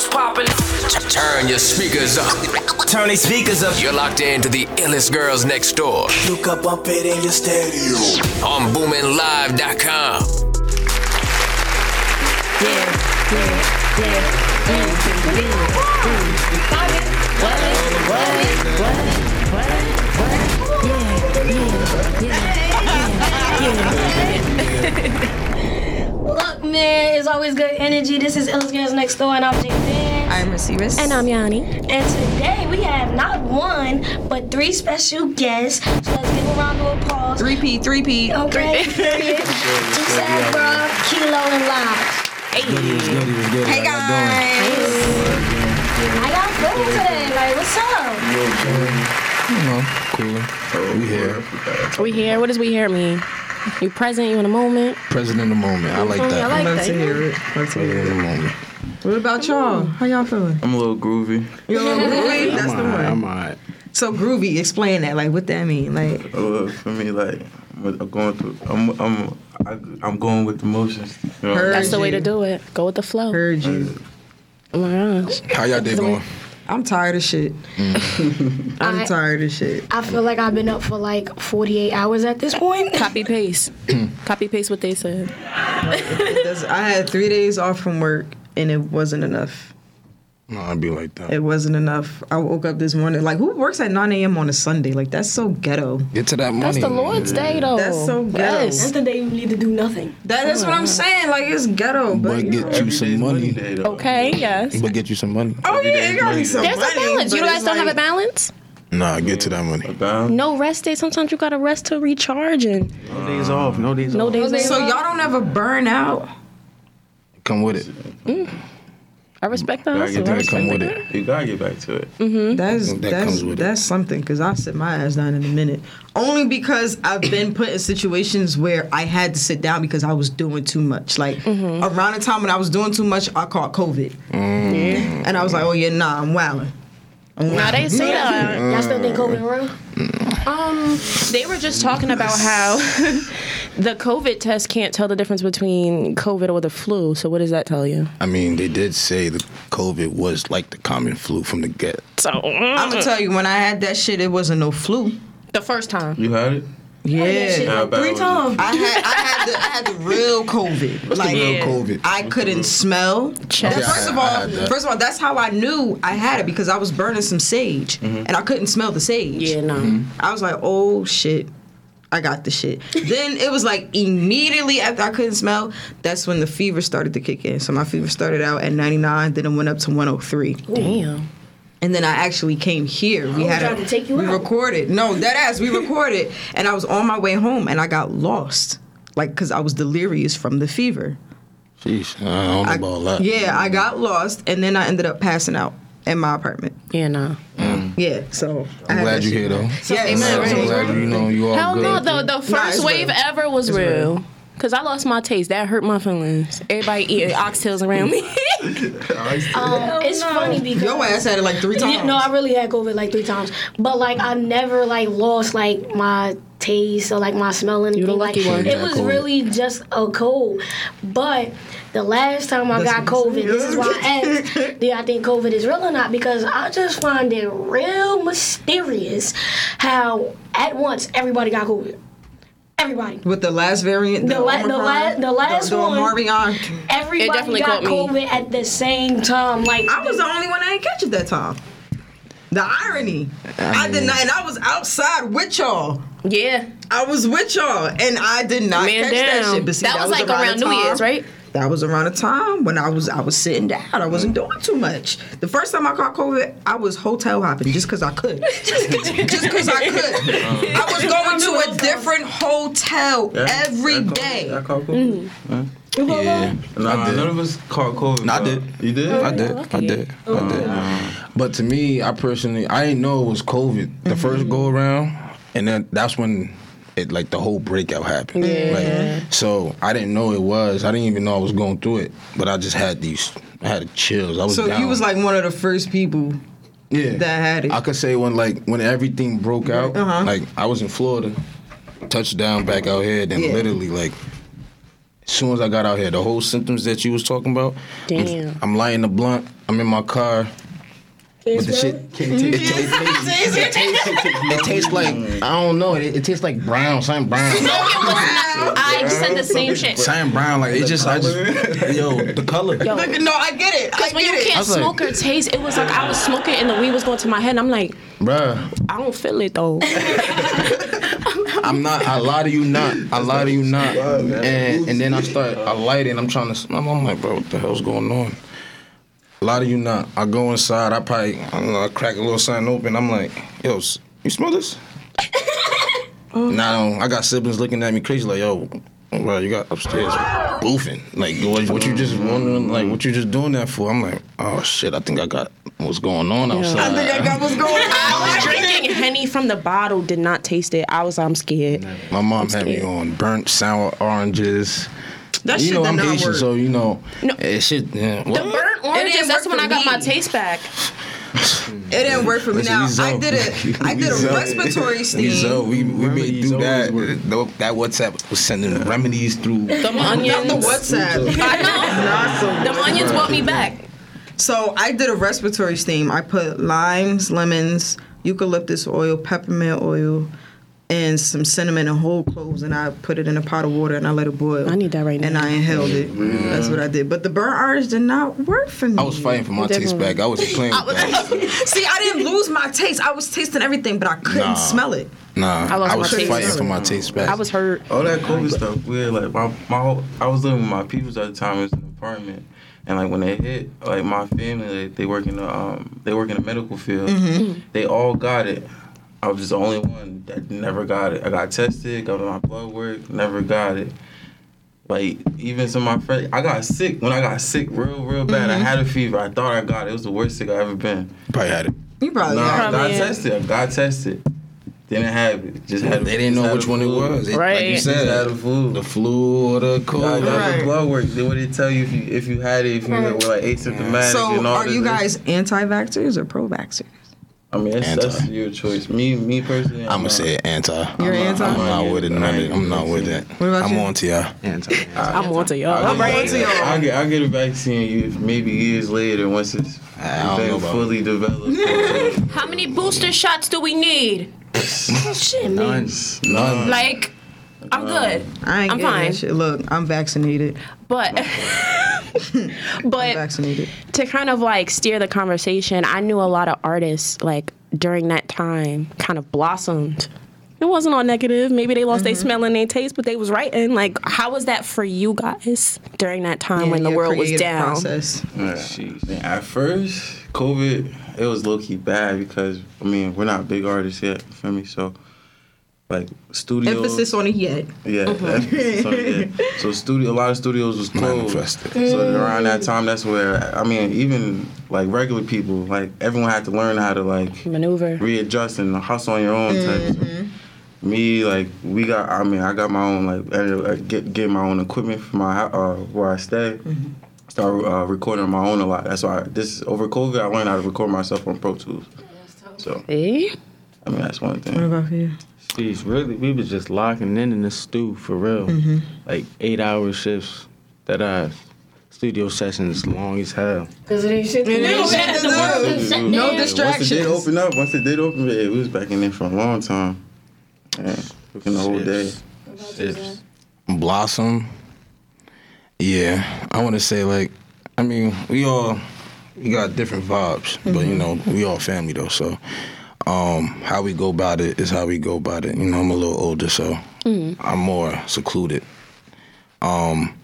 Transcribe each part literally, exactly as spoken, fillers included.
what's poppin'? Turn your speakers up. Turn these speakers up. You're locked into the illest girls next door. Look up, bump it in your stereo. On boomin live dot com. Yeah, yeah, yeah, yeah, yeah, yeah. What, what, what, what, what? Yeah, yeah, yeah, yeah. Look, man, it's always good energy. This is Illest Girls Next Door, and I'm Jay Van. I'm Receivers. And I'm Yanni. And today we have not one, but three special guests. So let's give a round of applause. Three P, three P. Okay, period. Two Sad Bro, Kilo, and Live. Hey, good. hey guys. How y'all feeling today? Like, what's up? You know, cool. We here. We here. What does we here mean? You present, you in a moment? Present in the moment. I like that. I like Love that. to hear it. Love to Present hear in the it. moment. What about y'all? How y'all feeling? I'm a little groovy. You a little groovy? That's I'm the alright. I'm one. alright. So groovy, explain that. Like, what that mean? Like, Uh, for me, like, I'm going through. I'm I'm I, I'm going with the motions. You know? Heard That's the way you. to do it. Go with the flow. Heard you. Oh my gosh. How y'all day going? I'm tired of shit. I'm I- tired of shit. I feel like I've been up for like forty-eight hours at this point. Copy paste. Copy paste what they said. It does- I had three days off from work, and it wasn't enough. No, I'd be like that. It wasn't enough. I woke up this morning. Like, who works at nine a.m. on a Sunday? Like, that's so ghetto. Get to that money. That's the Lord's day though. That's so ghetto. Yes. That's the day you need to do nothing. That, that's what I'm saying. Like, it's ghetto. But, But you get know. you Every some day's money. day, though. Okay, yes. But get you some money. Oh, Every yeah, day's it gotta be money, some though. There's money. a balance. but You guys it's don't have a like- balance? Nah, get to that money. About No rest day. Sometimes you gotta rest to recharge and no days off. No days no off. days So off. y'all don't ever burn out? Come with it. I respect the Gotta hustle. get I back respect Come to with it. it. You gotta get back to it. That's That that's comes with it. that's something, because I sit my ass down in a minute. Only because I've been put in situations where I had to sit down because I was doing too much. Like Mm-hmm. around the time when I was doing too much, I caught COVID, and I was like, oh yeah, nah, I'm wilding. I'm Now they say that. Y'all still think COVID real? Um, they were just talking about how the COVID test can't tell the difference between COVID or the flu. So what does that tell you? I mean, they did say the COVID was like the common flu from the get. So I'm gonna tell you, when I had that shit, it wasn't no flu. the first time. You had it? Yeah, How bad Three was it? times. I had I had the I had the real COVID. Like Real COVID. I couldn't smell. Chest. And Yeah, first of I- I all, had that. first of all, that's how I knew I had it, because I was burning some sage and I couldn't smell the sage. Yeah, no. Mm-hmm. I was like, oh shit, I got the shit. Then it was like immediately after I couldn't smell, that's when the fever started to kick in. So my fever started out at ninety-nine, then it went up to one oh three. Damn. And then I actually came here. We had tried a, to take you we out. recorded. No, that ass, we recorded. And I was on my way home and I got lost. Like, because I was delirious from the fever. Jeez, I don't know I- about all that. Yeah, I got lost and then I ended up passing out in my apartment. Yeah, no. Yeah, so. I I'm had glad that you're shit. here, though. Yeah, Amen, so- right? I'm glad you know you all Hell good. no. The the Nah, first it's wave real. ever was It's real. real. Cause I lost my taste. That hurt my feelings. Everybody eating oxtails around me. Um, it's funny because Your ass had it like three times. Yeah, no, I really had COVID like three times, but like I never like lost like my taste or like my smell or anything. the Like lucky one. it Yeah, was COVID. really just a cold. But the last time I got That's what I'm COVID, this is why I asked, do I think COVID is real or not? Because I just find it real mysterious how at once everybody got COVID. Everybody. With the last variant, the, The la- the Omicron, la- the last the, the one- Omarion. Everybody definitely got caught me. COVID at the same time. Like I was the only one that didn't catch it that time. The irony. I, did not, and I was outside with y'all. Yeah. I was with y'all, and I did not Man catch that down. shit. But see, That was like around around the New time- Year's, right? That was around the time when I was I was sitting down. I wasn't doing too much. The first time I caught COVID, I was hotel hopping just because I could. just because I could. I was going to a different hotel Yeah, every I caught- day. I caught COVID. Huh? Yeah, Nah, I did. none of us caught COVID. Nah, I bro. did. You did? I did. I did. I did. But to me, I personally, I didn't know it was COVID the first go around, and then that's when it like the whole breakout happened. Yeah. Like, so I didn't know it was. I didn't even know I was going through it. But I just had these. I had chills. I was. So down. you was like one of the first people yeah, that had it. I could say when like when everything broke out, Uh-huh. like I was in Florida, touchdown back out here, then Yeah. literally like soon as I got out here, the whole symptoms that you was talking about. Damn. I'm, I'm lighting the blunt. I'm in my car. But the shit, it, it, it, it, tastes, it tastes like, I don't know, it, it tastes like brown, something brown. I said the same shit. Something brown, like it just, I just, yo, the color. Yo. No, I get it. I Because when get you it. can't like- smoke or taste, it was like I was smoking and the weed was going to my head. And I'm like, Bruh, I don't feel it though. I'm not, I lie to you not, I lie to you not. And and then I start, I light it and I'm trying to, I'm, I'm like, bro, what the hell's going on? A lot of you not. I go inside. I probably, I don't know, I crack a little something open. I'm like, yo, s- you smell this? Now I got siblings looking at me crazy, like, yo, bro, you got upstairs boofing. Like, what, what you just wondering? Like, what you just doing that for? I'm like, oh shit, I think I got what's going on outside. I think I got what's going on. I was drinking Henny from the bottle, did not taste it. I was, I'm scared. My mom had me scared. on burnt sour oranges. That you shit know did I'm not Haitian, work. so you know, No. it shit. Yeah, The what? burnt oranges, didn't that's work when I for got my me. taste back. It didn't work for me. Listen, Now we I zo. did it. I We did a zo. respiratory We steam. zo. We, we made Remedies through always that. work. Tho- That WhatsApp was sending remedies through. Them Not onions. the WhatsApp. I know. Not so Them onions brought me back. So I did a respiratory steam. I put limes, lemons, eucalyptus oil, peppermint oil, and some cinnamon and whole cloves, and I put it in a pot of water and I let it boil. I need that right now. And I inhaled it. That's what I did. But the burnt orange did not work for me. I was fighting for my taste Definitely. back. I wasn't playing with that. See, I didn't lose my taste. I was tasting everything, but I couldn't Nah. smell it. Nah, I I, lost my was taste. fighting for my taste back. I was hurt. All that COVID stuff, weird. Like my my whole, I was living with my peoples at the time. It was an apartment, and like when they hit, like my family, like, they work in the um, they work in the medical field. They all got it. I was just the only one that never got it. I got tested, got my blood work, never got it. Like even some of my friends, I got sick. When I got sick, real real bad, I had a fever. I thought I got it. It was the worst sick I ever been. Probably had it. You probably Nah, I had got Probably, yeah. tested. I got tested. Didn't have it. Just had. They didn't just know had which the one it flu. was. It- Like Right. you Just had said, the flu. the flu or the I cold. got Right. the blood work. They would tell you if you if you had it, if you were like asymptomatic So and all are this. you guys anti-vaxxers or pro-vaxxers? I mean, that's, Anti. that's your choice. Me, me personally, I'm gonna say anti. You're I'm anti? Not, I'm not with it. None of it. I'm not with it. What about I'm you? on to y'all. I'm on to y'all. I'll I'm get, ready. I'll get, I'll get a vaccine if maybe years later once it's I don't been know about fully developed. How many booster shots do we need? Shit, man. None. Like, I'm good. I ain't I'm getting fine. that shit. Look, I'm vaccinated. But, I'm but vaccinated. to kind of like steer the conversation, I knew a lot of artists like during that time kind of blossomed. It wasn't all negative. Maybe they lost their smell and their taste, but they was writing. Like, how was that for you guys during that time when the your world was creative down? Process. Yeah. Man, at first, COVID, it was low key bad because I mean we're not big artists yet. You feel me? So like studios. Emphasis on it yet. Yeah, that's, so, yeah. So studio, a lot of studios was closed. Manifested. So then around that time, that's where I mean, even like regular people, like everyone had to learn how to like Maneuver. readjust and hustle on your own. Type. So me, like we got, I mean, I got my own like ended up get get my own equipment for my hou- uh, where I stay. Start uh, recording on my own a lot. That's why I, this over COVID, I learned how to record myself on Pro Tools. So Eh? I mean, that's one thing. What about for you? Jeez, really, we was just locking in in the stew for real. Like eight hour shifts that I studio sessions long as hell. Because it ain't shit to do. ain't shit to do. No Once it distractions. did open up, once it did open, yeah, we was back in there for a long time. Yeah, working the whole day. It's, Blossom. Yeah, I want to say like, I mean, we all we got different vibes, but you know, we all family though. So, um, how we go about it is how we go about it. You know, I'm a little older, so I'm more secluded. Um,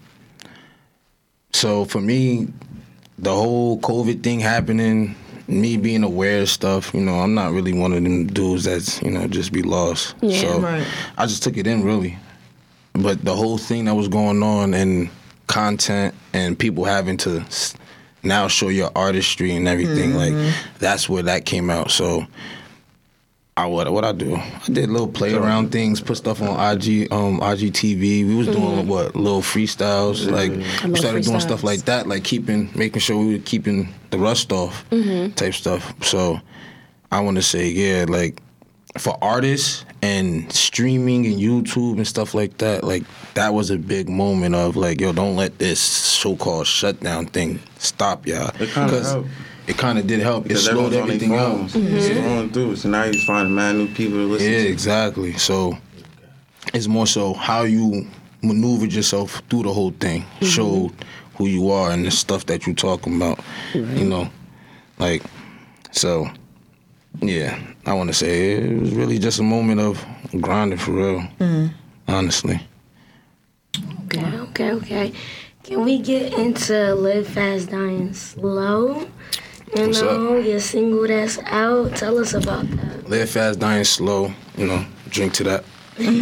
so for me, the whole COVID thing happening, me being aware of stuff, you know, I'm not really one of them dudes that's, you know, just be lost. Yeah. so Right. I just took it in really. But the whole thing that was going on and content and people having to s- now show your artistry and everything, like that's where that came out. So I what what I do? I did little play around things, put stuff on I G um I G T V. We was doing what little freestyles, like we love started doing freestyles. stuff like that, like keeping making sure we were keeping the rust off type stuff. So I want to say yeah, like for artists and streaming and YouTube and stuff like that, like that was a big moment of like, yo, don't let this so-called shutdown thing stop y'all. It kind of helped. It kind of did help. It Because slowed everyone's on everything their down. phones. It's going through. So now you just finding mad new people to listen Yeah, to. exactly. So it's more so how you maneuvered yourself through the whole thing, showed who you are and the stuff that you talking about. You know, like so. Yeah, I want to say it was really just a moment of grinding for real. Honestly. Okay, okay, okay. Can we get into Live Fast, Dying Slow? You What's know, up? your single that's out. Tell us about that. Live fast, dying slow. You know, drink to that.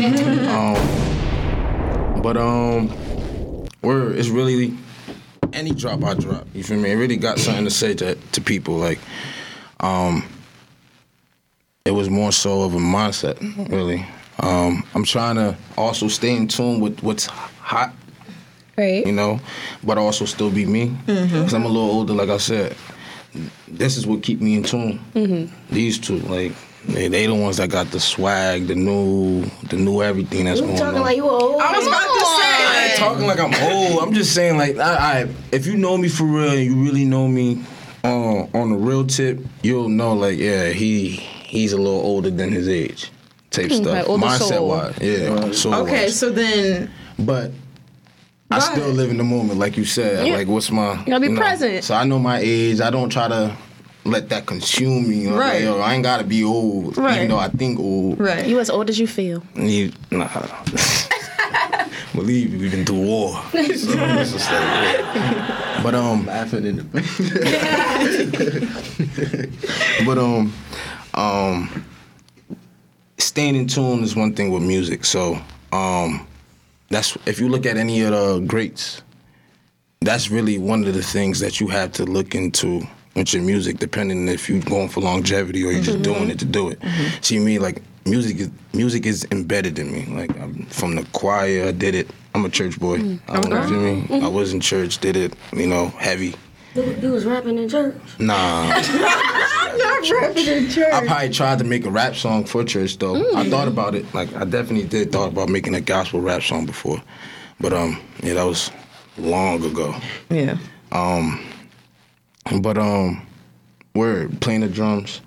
um, but um, word it's really any drop I drop. You feel me? It really got something to say to to people. Like, um, it was more so of a mindset, really. Um, I'm trying to also stay in tune with what's hot. Right. You know, but also still be me. Because I'm a little older, like I said. This is what keep me in tune. Mm-hmm. These two, like, they, they the ones that got the swag, the new, the new everything that's You going talking on. like you old. I was about to I ain't say. talking like I'm old. I'm just saying, like, I, I if you know me for real and you really know me uh, on the real tip, you'll know, like, yeah, he he's a little older than his age, type stuff. like older Mindset soul. wise, yeah. soul Okay, wise. so then But I Go still ahead. live in the moment, like you said. Yeah. Like, what's my... gotta be you know, present. So I know my age. I don't try to let that consume me. You know? Right. Like, yo, I ain't got to be old, Right. even though I think old. right. You as old as you feel. You, nah. Believe me, we've been through war. So it's just like, yeah. But, um... Laughing in the But, um... um staying in tune is one thing with music. So, um... That's if you look at any of the greats, that's really one of the things that you have to look into with your music, depending if you're going for longevity or you're just doing it to do it. See me, like music is music is embedded in me. Like I'm from the choir, I did it. I'm a church boy. I don't know if you mean. I was in church, did it. You know, heavy. You, you was rapping in church. Nah. rapping in church. I probably tried to make a rap song for church though. I thought about it. Like I definitely did thought about making a gospel rap song before. But um yeah, that was long ago. Yeah. Um but um we're playing the drums.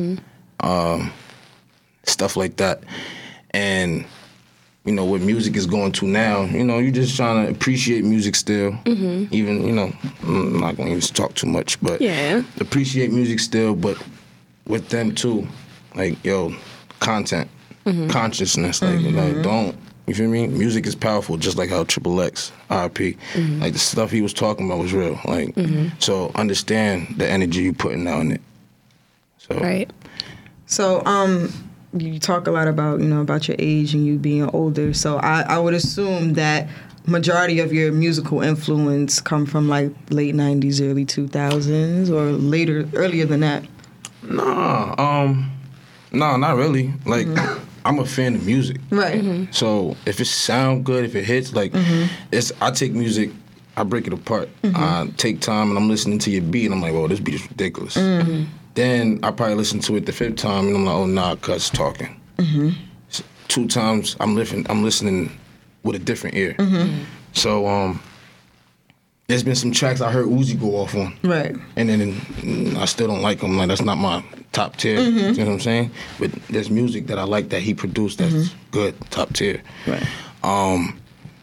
Um stuff like that. And you know, what music is going to now, you know, you're just trying to appreciate music still. Mm-hmm. Even, you know, I'm not going to talk too much, but Yeah. appreciate music still, but with them too, like, yo, content, consciousness, like, you know, don't, you feel me? Music is powerful, just like how Triple X, R I P, like the stuff he was talking about was real. Like, so understand the energy you putting out in it. So, Right. So, um, you talk a lot about, you know, about your age and you being older. So I, I would assume that majority of your musical influence come from like late nineties, early two thousands, or later, earlier than that. Nah, um, no, not really. Like, I'm a fan of music. Right. So if it sound good, if it hits, like, it's I take music, I break it apart. I take time and I'm listening to your beat and I'm like, oh, this beat is ridiculous. Then I probably listen to it the fifth time and I'm like, oh, nah, cuz talking. S- Two times I'm listening, I'm listening with a different ear. So um, there's been some tracks I heard Uzi go off on. Right. And then mm, I still don't like him. Like, that's not my top tier. You know what I'm saying? But there's music that I like that he produced that's good, top tier. Right. Um,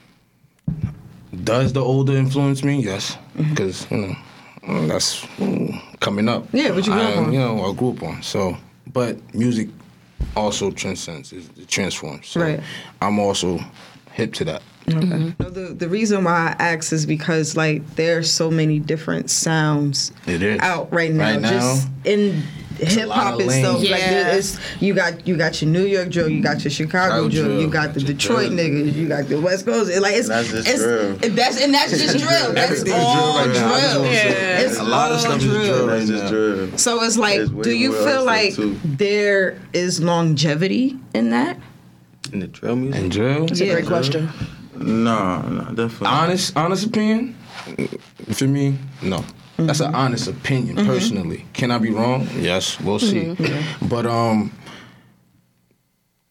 does the older influence me? Yes. Because, you know, mm, that's mm, coming up. Yeah, what you grew I, up on. You know, I grew up on. So, but music also transcends, it, it transforms. So Right. I'm also hip to that. Okay. No, the the reason why I ask is because like there are so many different sounds It is. out right now. Right now, just in hip lot hop of and lanes. stuff. Like Yeah. there is, you got you got your New York drill, you got your Chicago Chicago drill, drill, you got the got your Detroit drill. niggas, you got the West Coast. It, like it's And that's just it's drill. and that's and that's just drill. That's Everything's all drill right now. I just drill. wanna say, Yeah. It's a lot of all stuff is drill right That's just now. drill. So it's like, There's way do you more feel other like stuff, too. there is longevity in that? in the drill music. And drill? That's a Yeah. great question. Nah, nah, definitely. Honest, honest opinion. For me, no. That's an honest opinion, personally. Can I be wrong? Yes, we'll see. But um,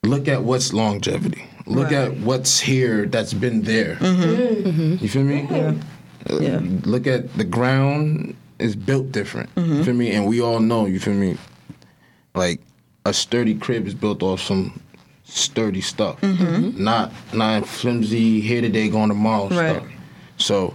look at what's longevity. Look Right. at what's here that's been there. Mm-hmm. You feel me? Yeah. Uh, Yeah. Look at the ground is built different. Mm-hmm. You feel me? And we all know, you feel me? Like a sturdy crib is built off some sturdy stuff. Mm-hmm. Not not flimsy here today, gone tomorrow Right. stuff. So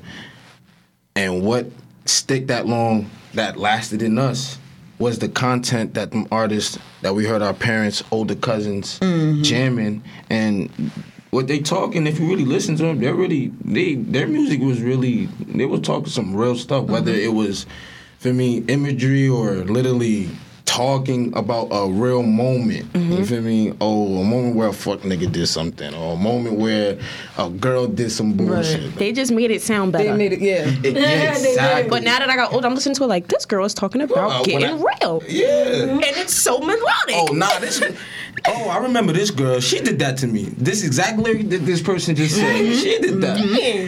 and what stick that long that lasted in us was the content that them artists that we heard our parents, older cousins jamming, and what they talking. If you really listen to them, they're really they their music was really they was talking some real stuff. Whether it was for me imagery or literally talking about a real moment. You feel me? Oh, a moment where a fuck nigga did something, or a moment where a girl did some bullshit. They just made it sound better. They made it, yeah. It- yeah, exactly. But now that I got older, I'm listening to it like, this girl is talking about Uh, when getting I- real. Yeah. And it's so melodic. Oh, nah, this. Oh, I remember this girl. She did that to me. This exact lyric that this person just said. She did that.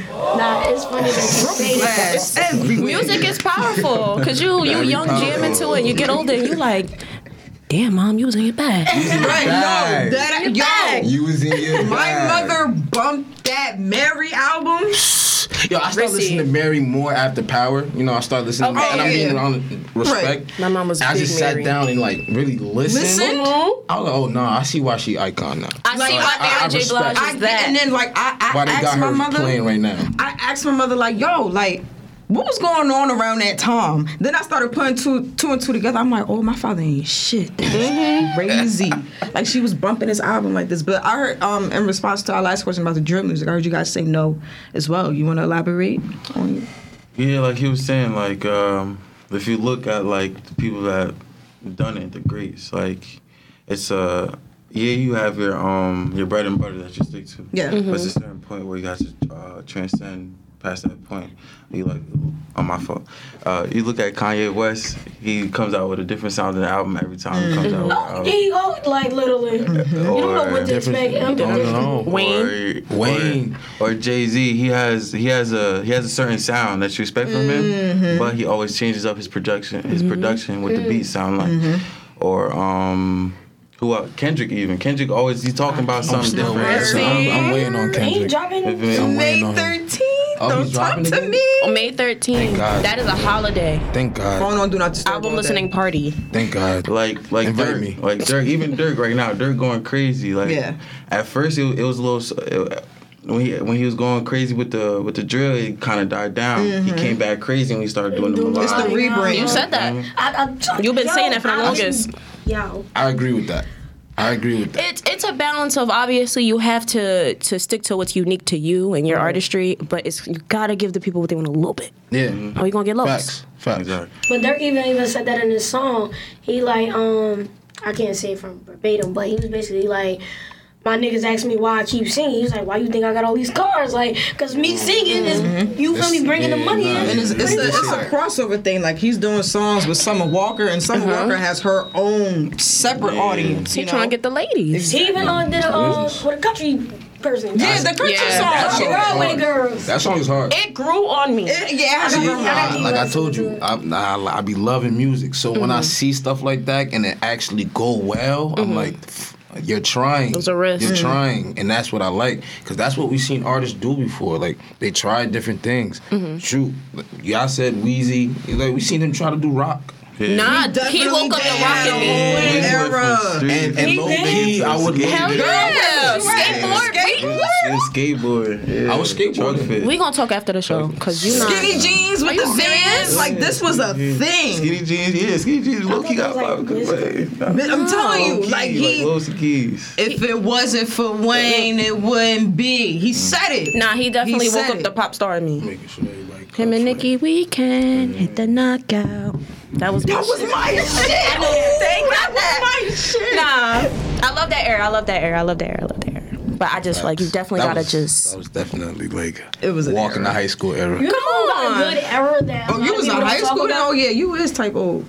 Nah, it's funny that you say that. Music is powerful because you you Very young powerful. jam into it and you get older and you like, damn, mom, you was in your bag. Right, no, Bag. that yo, You was in your my bag. mother bumped that Mary album. Yo, I started Rissy. listening to Mary more after Power. You know, I started listening, Okay. and I mean, Yeah. around respect. My mom was I big just Mary. sat down and like really listened. Listen? I was like, oh no, I see why she icon now. I Like, see why I- I Mary J. respect Blige it. I, is that. and then like I, I Why they asked got my her mother. playing right now? I asked my mother like, yo, like, what was going on around that time? Then I started putting two, two and two together. I'm like, oh, my father ain't shit. That's crazy. Like she was bumping his album like this. But I heard, um, in response to our last question about the drill music, I heard you guys say no as well. You want to elaborate on? Yeah, like he was saying, like um, if you look at like the people that done it, the greats, like it's uh yeah, you have your um your bread and butter that you stick to. Yeah. But it's a certain point where you got to uh, transcend past that point. You like on my fault. Uh, you look at Kanye West, he comes out with a different sound in the album every time he comes out with an Oh, album. he oh, like literally. You don't know what to expect. I'm Different- just- no, no. Wayne. Or, Wayne. or, or Jay Z, he has he has a he has a certain sound that you expect from him, but he always changes up his production his production with the beat sound like. Or um, who else? Kendrick even Kendrick always he's talking about I'm something still different. waiting. I'm, I'm waiting on He Kendrick. dropping. If it- I'm May waiting on him. thirteenth. Oh, Don't he's talk dropping to again? me. On May thirteenth, Thank God. that is a holiday. Thank God. Phone on do not disturb. Album all day. listening party. Thank God. Like like Invite Dirk, me. like Dirk, even Dirk right now, Dirk going crazy. Like Yeah. at first it, it was a little it, when he when he was going crazy with the with the drill, it kind of died down. He came back crazy when he started doing the It's melodic. the rebrand. You said that. I, I, You've been yo, saying that for the I- longest. Yo. I agree with that. I agree with that. It's it's a balance of obviously you have to to stick to what's unique to you and your artistry, but it's you gotta give the people what they want a little bit. Yeah. Or you gonna get lost. Facts. Facts. Exactly. But Dirk even even said that in his song. He like um I can't say it from verbatim, but he was basically like, my niggas ask me why I keep singing. He was like, why you think I got all these cars? Like, cause me singing is you feel me bringing the yeah, money nah, in. And it's, it's, a, it's a crossover thing. Like he's doing songs with Summer Walker, and Summer Walker has her own separate audience. He You know? trying to get the ladies. He even uh, did a uh, with a country person. Yeah, the country Yeah, song. that song is Broadway hard. girls. That song is hard. It grew on me. It- yeah, it has a I real- got I- you like I listening told to you, it. I, I, I be loving music. So when I see stuff like that and it actually go well, I'm like, "F- you're trying. Those are risks. You're Mhm. trying, and that's what I like because that's what we've seen artists do before. Like they tried different things. Shoot, y'all said Weezy. Like we seen him try to do rock. Nah, he Definitely woke up the did. rockin' me. Era. And, and low key, I would. Hell yeah, skateboard. Skateboard. Yeah, skateboard. Yeah. I was skateboarding. Truck fit. We gonna talk after the show because you not. Skinny jeans with Are you the serious? Vans. Like this was a thing. Skinny jeans, yeah, skinny jeans. Low key got I thought five it was like good whiskey. way. I'm telling you, Low like key, he. like Los Keys. If it wasn't for Wayne, it wouldn't be. He said it. Nah, he definitely He woke said up it. the pop star in me. Making sure everybody Him and cuts Nicki Weekend hit the knockout. That was That was my shit. That was my shit. Nah, I love that era. I love that era. I love that era. I love that era. But I just like you definitely That gotta was- just. That was definitely like It was an walking era. the high school era. You know about a good era that. a Oh, lot you of was in people don't high talk school then? about? Oh yeah, you is type old.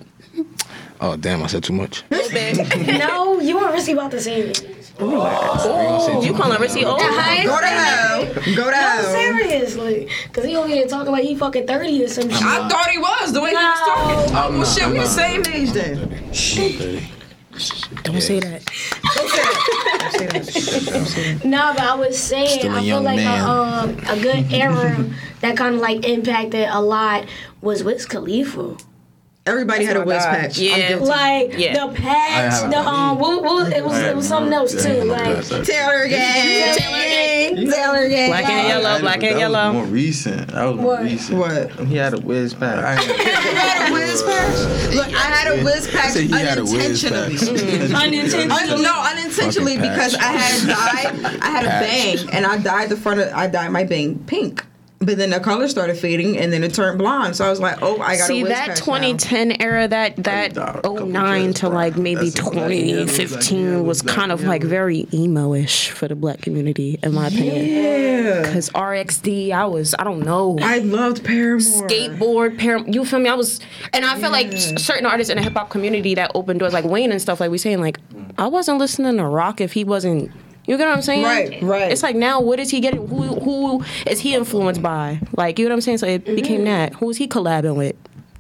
Oh damn, I said too much. No, you weren't really about to say it. Oh, you calling Rissy old? Go to hell. Go to No, hell. seriously. Because he over here talking like he fucking thirty or some shit. I thought he was the way he was talking. No. Oh, well, shit, I'm we the not. same age then. Don't say that. Don't say that. No, but I was saying, Still a I feel young like a, man. um, a good era that kind of like impacted a lot was Wiz Khalifa. Everybody had a whiz God. patch. Yeah. I'm guilty. Like Yeah. the patch, have- the um, what, what, it was it was something else too. Like Taylor gang. Taylor gang. Taylor gang. Black and yellow, black and that yellow. was more recent. That was more What? recent. What? He had a whiz I pack. ain't- I had a whiz patch. Look, I had a whiz patch said he had a whiz unintentionally. Unintentionally. Un- no, unintentionally Fucking because patch. I had dyed, I had a Patch. bang, and I dyed the front of, I dyed my bang pink. But then the color started fading, and then it turned blonde. So I was like, "Oh, I got See a whiz that patch twenty ten era, that that died a couple oh nine years, to bro. like maybe That's exactly- twenty fifteen was Black kind of Yellow. like very emo-ish for the black community, in my opinion. Yeah, Because R X D, I was, I don't know. I loved Paramore. Skateboard, par- you feel me? I was, and I feel like s- certain artists in the hip hop community that opened doors, like Wayne and stuff, like we saying, like, I wasn't listening to rock if he wasn't. You get what I'm saying? Right, right. It's like now, what is he getting? Who who is he influenced by? Like, you know what I'm saying? So it became that. Who is he collabing with?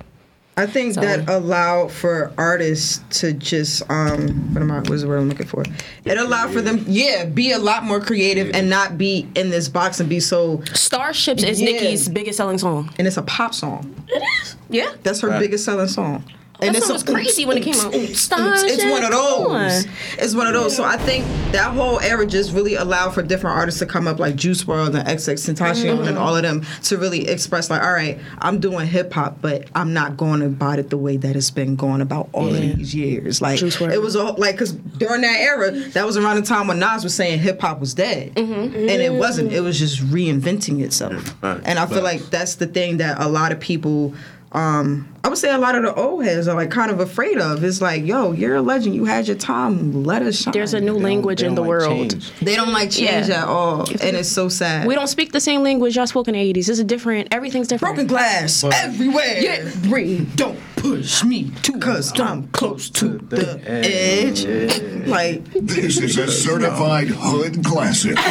I think So- that allowed for artists to just um what am I what's the word I'm looking for? It allowed for them, yeah, be a lot more creative and not be in this box and be so. Starships is Yeah. Nicki's biggest selling song. And it's a pop song. Yeah. That's her Right. biggest selling song. And That it's song was a- crazy when it came out. It's, Starship, it's one of come on. those. It's one of those. So I think that whole era just really allowed for different artists to come up, like Juice world and X X Tentacion Mm-hmm. and all of them, to really express like, all right, I'm doing hip hop, but I'm not going about it the way that it's been going about all Yeah. of these years. Like Juice world. it was all like because during that era, that was around the time when Nas was saying hip hop was dead, Mm-hmm. and it wasn't. It was just reinventing itself. Right. And I feel like that's the thing that a lot of people. Um, I would say a lot of the old heads are like kind of afraid of. It's like, yo, you're a legend. You had your time. Let us shine. There's a new They don't- language they in the don't like world. change. They don't like change Yeah. at all, and it's so sad. We don't speak the same language y'all spoke in the eighties. This is different. Everything's different. broken glass everywhere. Yeah, breathe. Don't push me too, cause I'm close to the edge. Like, This is a certified hood classic. I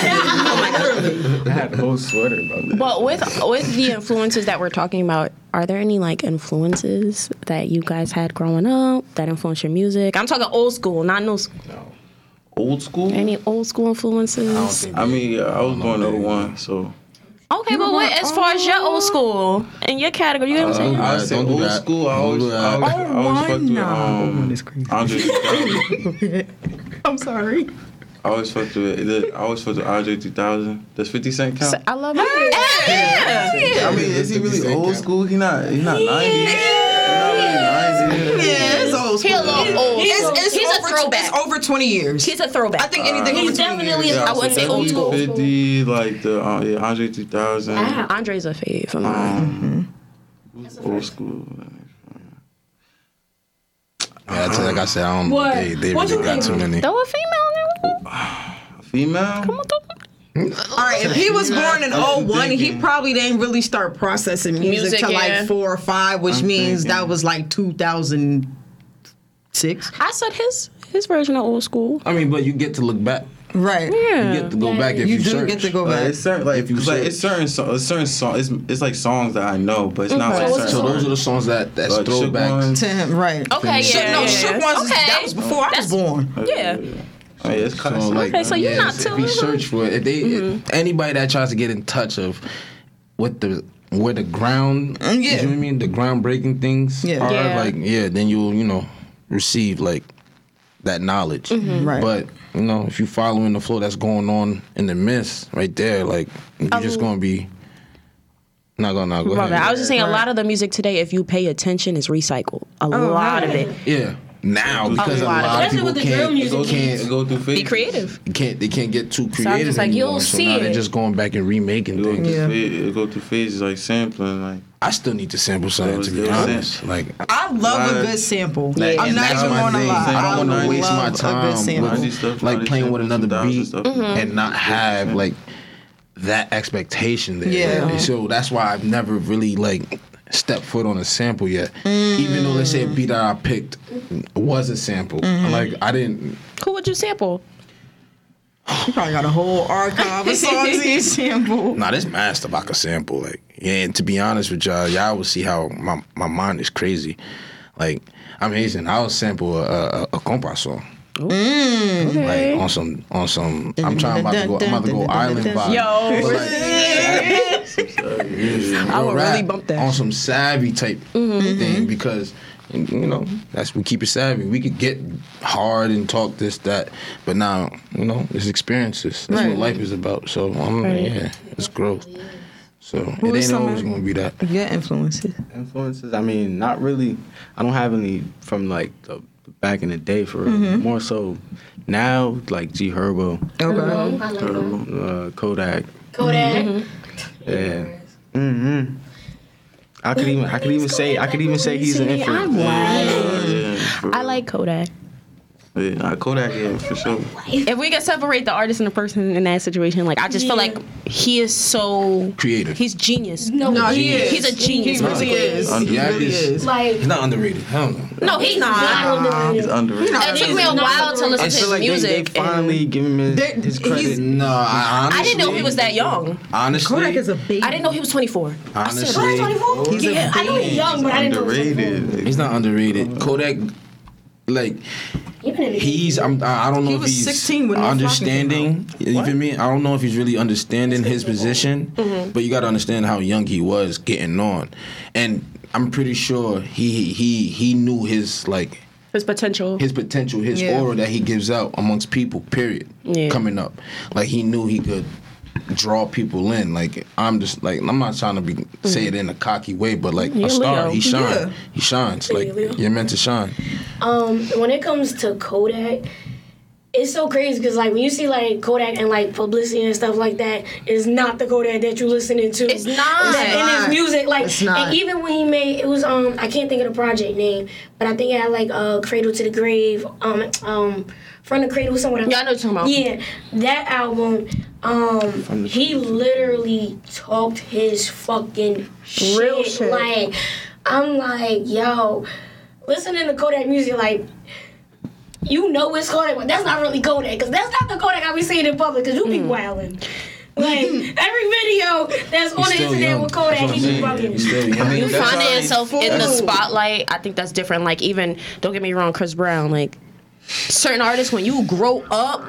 had a whole sweater about that. But with with the influences that we're talking about, are there any like influences that you guys had growing up that influenced your music? I'm talking old school, not new school. Old school. Any old school influences? I mean, yeah, I was born in oh one, so Okay, but what, as far as your old school and your category, you know what I'm saying? I Don't say do old that. school. I Don't always, do I that. always, I always fucked with um, is crazy. Andre three thousand. I'm sorry. I always fucked with it. I always fucked with Andre three thousand. Does fifty Cent count? I love it. Yeah. I mean, is he really old school? He not. He not nineties. He not really nineties. Yeah, it's old He school. a little old. It's, it's He's a over, throwback. It's over twenty years. He's a throwback. I think anything He's over twenty definitely years. a- I wouldn't say old school. fifty, like the uh, yeah, Andre three thousand. Andre's a fave of mine. Old school. Yeah, it's like I said, I don't. What? They, they What really you got think? too many. Throw a female Female? in. All right, if he was born in oh one, he thinking. probably didn't really start processing music, Music, till yeah. like four or five, which I'm means thinking. that was like two thousand six. I said his his version of old school. I mean, but you get to look back. Right. Yeah. You get to go back if You you, do search. get to go Like, back. it's certain, like, If you like search. it's certain, so, it's certain song. It's, it's like songs that I know, but it's not Okay. like So certain. So those songs. are the songs that that's Like, Shook throwbacks. Ones. To him, right. Okay, Shook, yeah, no, yeah, Shook yeah. Ones, is- Okay. that was before I was That's- born. Yeah. Oh, yeah, it's classic. So, like, Okay, so you're yeah, not if too we little. search for it, if they if anybody that tries to get in touch of what the where the ground, Mm, yeah. you know what I mean, the groundbreaking things Yeah. are, Yeah. like yeah, then you'll you know receive like that knowledge. Right. But you know, if you following the flow that's going on in the midst right there, like you're just gonna be not gonna not go Love ahead. it. I was just saying, a Right. lot of the music today, if you pay attention, is recycled. A lot of it. yeah. Now because a lot lot, of of it. people Especially with the drill can't music. can't Go through Be phases. creative. you can't they can't get too I'm creative just like, anymore. you'll so see now they're it. just going back and remaking Go things. through, Yeah. phases, go through phases like sampling, like I still need to sample something to be Yeah. honest. Like I love a Right. good sample. Like, I'm and not that's even my gonna thing. lie. I don't want love to waste my a good time sample. nineties with, stuff, like nineties playing with samples, another two thousand beat stuff. and not have like that expectation there. Yeah. Like, so that's why I've never really like stepped foot on a sample yet. Even though let's say a beat that I picked was a sample, like I didn't. Who would you sample? You probably got a whole archive of songs you sample. Nah, this mad stuff I could sample. Like, yeah, and to be honest with y'all, y'all will see how my my mind is crazy. Like, I'm amazing. I'll sample a, a, a compa song. Mm. Okay. Like on some, on some. I'm trying about to go. I'm about to go island vibe. Yo. But like, I would rap really bump that on shit. some savvy type Mm-hmm. thing because you know that's we keep it savvy. We could get hard and talk this that, but now you know it's experiences. That's Right. what life is about. So um, Right. yeah, it's growth. So Who it is ain't some always of- gonna be that. Your influences. Influences? I mean, not really. I don't have any from like the back in the day for real. More so now, like G Herbo, Okay. Um, I like that. uh, Kodak. Kodak. Yeah. Mm-hmm. I could even I could even say I could even say he's an See, influence. I'm wild. Yeah, for I real. like Kodak. Yeah, I Kodak, yeah, for sure. If we could separate the artist and the person in that situation, like I just feel Yeah. like he is so Creative. He's genius. No, No, he is. He's a genius. He really is. Under- He really Yeah, is. like He's not underrated. Hell no. No, he's not. not He's underrated. It took me a while to listen I to feel his like they, music. they and finally give him his, They- his he's- credit. No, I honestly. I didn't know he was that young. Honestly, Kodak is a baby. I didn't know he was twenty-four. I said, Honestly, twenty-four. He's a Yeah, I know he's baby. young, but I didn't know he was Underrated. he's not underrated. Kodak, like. Even in the He's I'm I don't know He if was he's sixteen when No understanding. You feel me? I don't know if he's really understanding his position, but you got to understand how young he was getting on, and I'm pretty sure he he he knew his like his potential. his potential, his Yeah. aura that he gives out amongst people. Period. Yeah. Coming up, like he knew he could draw people in. Like I'm just like I'm not trying to be say it in a cocky way, but like You're a star, Leo. he shines. Yeah. He shines. Like Leo. you're meant to shine. Um, when it comes to Kodak, it's so crazy because like when you see like Kodak and like publicity and stuff like that, it's not the Kodak that you're listening to. It's not. That- It's in not. his music, like, It's not. and even when he made it was um I can't think of the project name, but I think it had like uh Cradle to the Grave, um um From the Cradle somewhere. Yeah, I know what you're talking about. Yeah, that album. Um, he literally talked his fucking shit. Real shit. Like, I'm like, yo, listening to Kodak music, like, you know it's Kodak, but that's not really Kodak, because that's not the Kodak I be seeing in public, because you be wildin'. Like, every video that's on the still internet young. with Kodak, That's what he be I'm saying. bugging. He's still young. You That's finding why- yourself in the Fool. spotlight, I think that's different. Like even, don't get me wrong, Chris Brown. Like certain artists, when you grow up,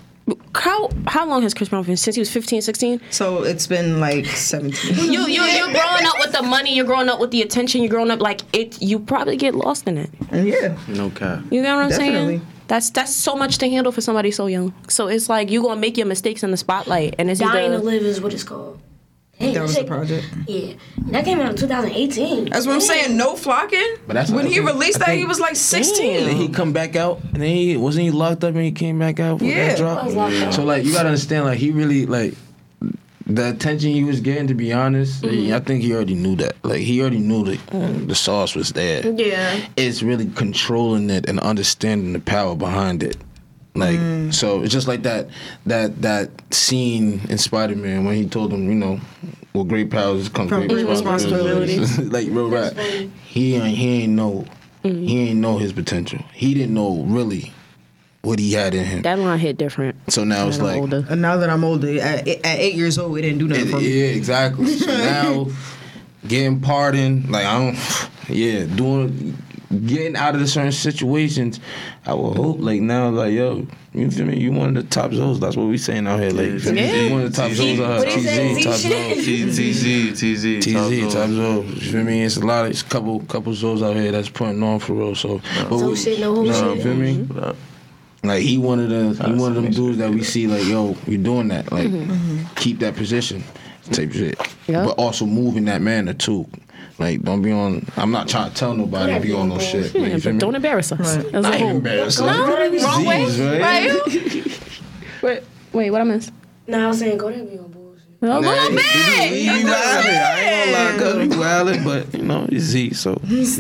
how how long has Chris Brown been? Since he was fifteen, sixteen? So it's been like seventeen. You you you're growing up with the money. You're growing up with the attention. You're growing up like it. You probably get lost in it. Yeah. No cap. You know what I'm Definitely. saying? That's that's so much to handle for somebody so young. So it's like you gonna make your mistakes in the spotlight, and it's Dying to either, Live is what it's called. Dang, That was the shit- project. Yeah. That came out in two thousand eighteen. That's what I'm saying. No flocking. But that's when he I think- released I that, think- he was like Then sixteen. he come back out, and then he wasn't he locked up, and he came back out for Yeah. that drop. I was locked up. So like, you gotta understand, like he really like the attention he was getting. To be honest, Mm-hmm. I think he already knew that. Like he already knew that the sauce was there. yeah. It's really controlling it and understanding the power behind it. Like so, it's just like that that that scene in Spider Man when he told him, you know, with great powers comes Come great great responsibility. like real rap, he ain't he ain't know he ain't know his potential. He didn't know really what he had in him. That line hit different. So now it's when I'm like, older. And now that I'm older, at, at eight years old, it didn't do nothing it- for me. yeah, exactly. So now getting pardoned, like I don't, yeah, doing. Getting out of the certain situations, I would hope like now, like yo, you feel me? You one of the top zones. That's what we saying out here. Like you feel me? You one of the top zones out What here. he said, T Z, top Z zone. shit. T Z, T Z, T Z, top zone. You feel me? It's a lot of it's a couple couple zones out here that's putting on for real. So, but So we- shit, no whole no, shit. you feel me? Like he one of the he one of them dudes that we see like yo, you're doing that. Like keep that position, type shit. Yep. But also move in that manner too. Like don't be on. I'm not trying to tell nobody to be on no shit. Like, Yeah, you feel but me? don't embarrass us. As a I ain't whole. embarrassed. No, wrong way. Jeez, Right? wait, wait, what I missed? Nah, I was saying Kodak be on bullshit. A little Nah, bit. he, he, he wildin'. I ain't gonna lie, cuz he wildin', but you know, it's Z, so.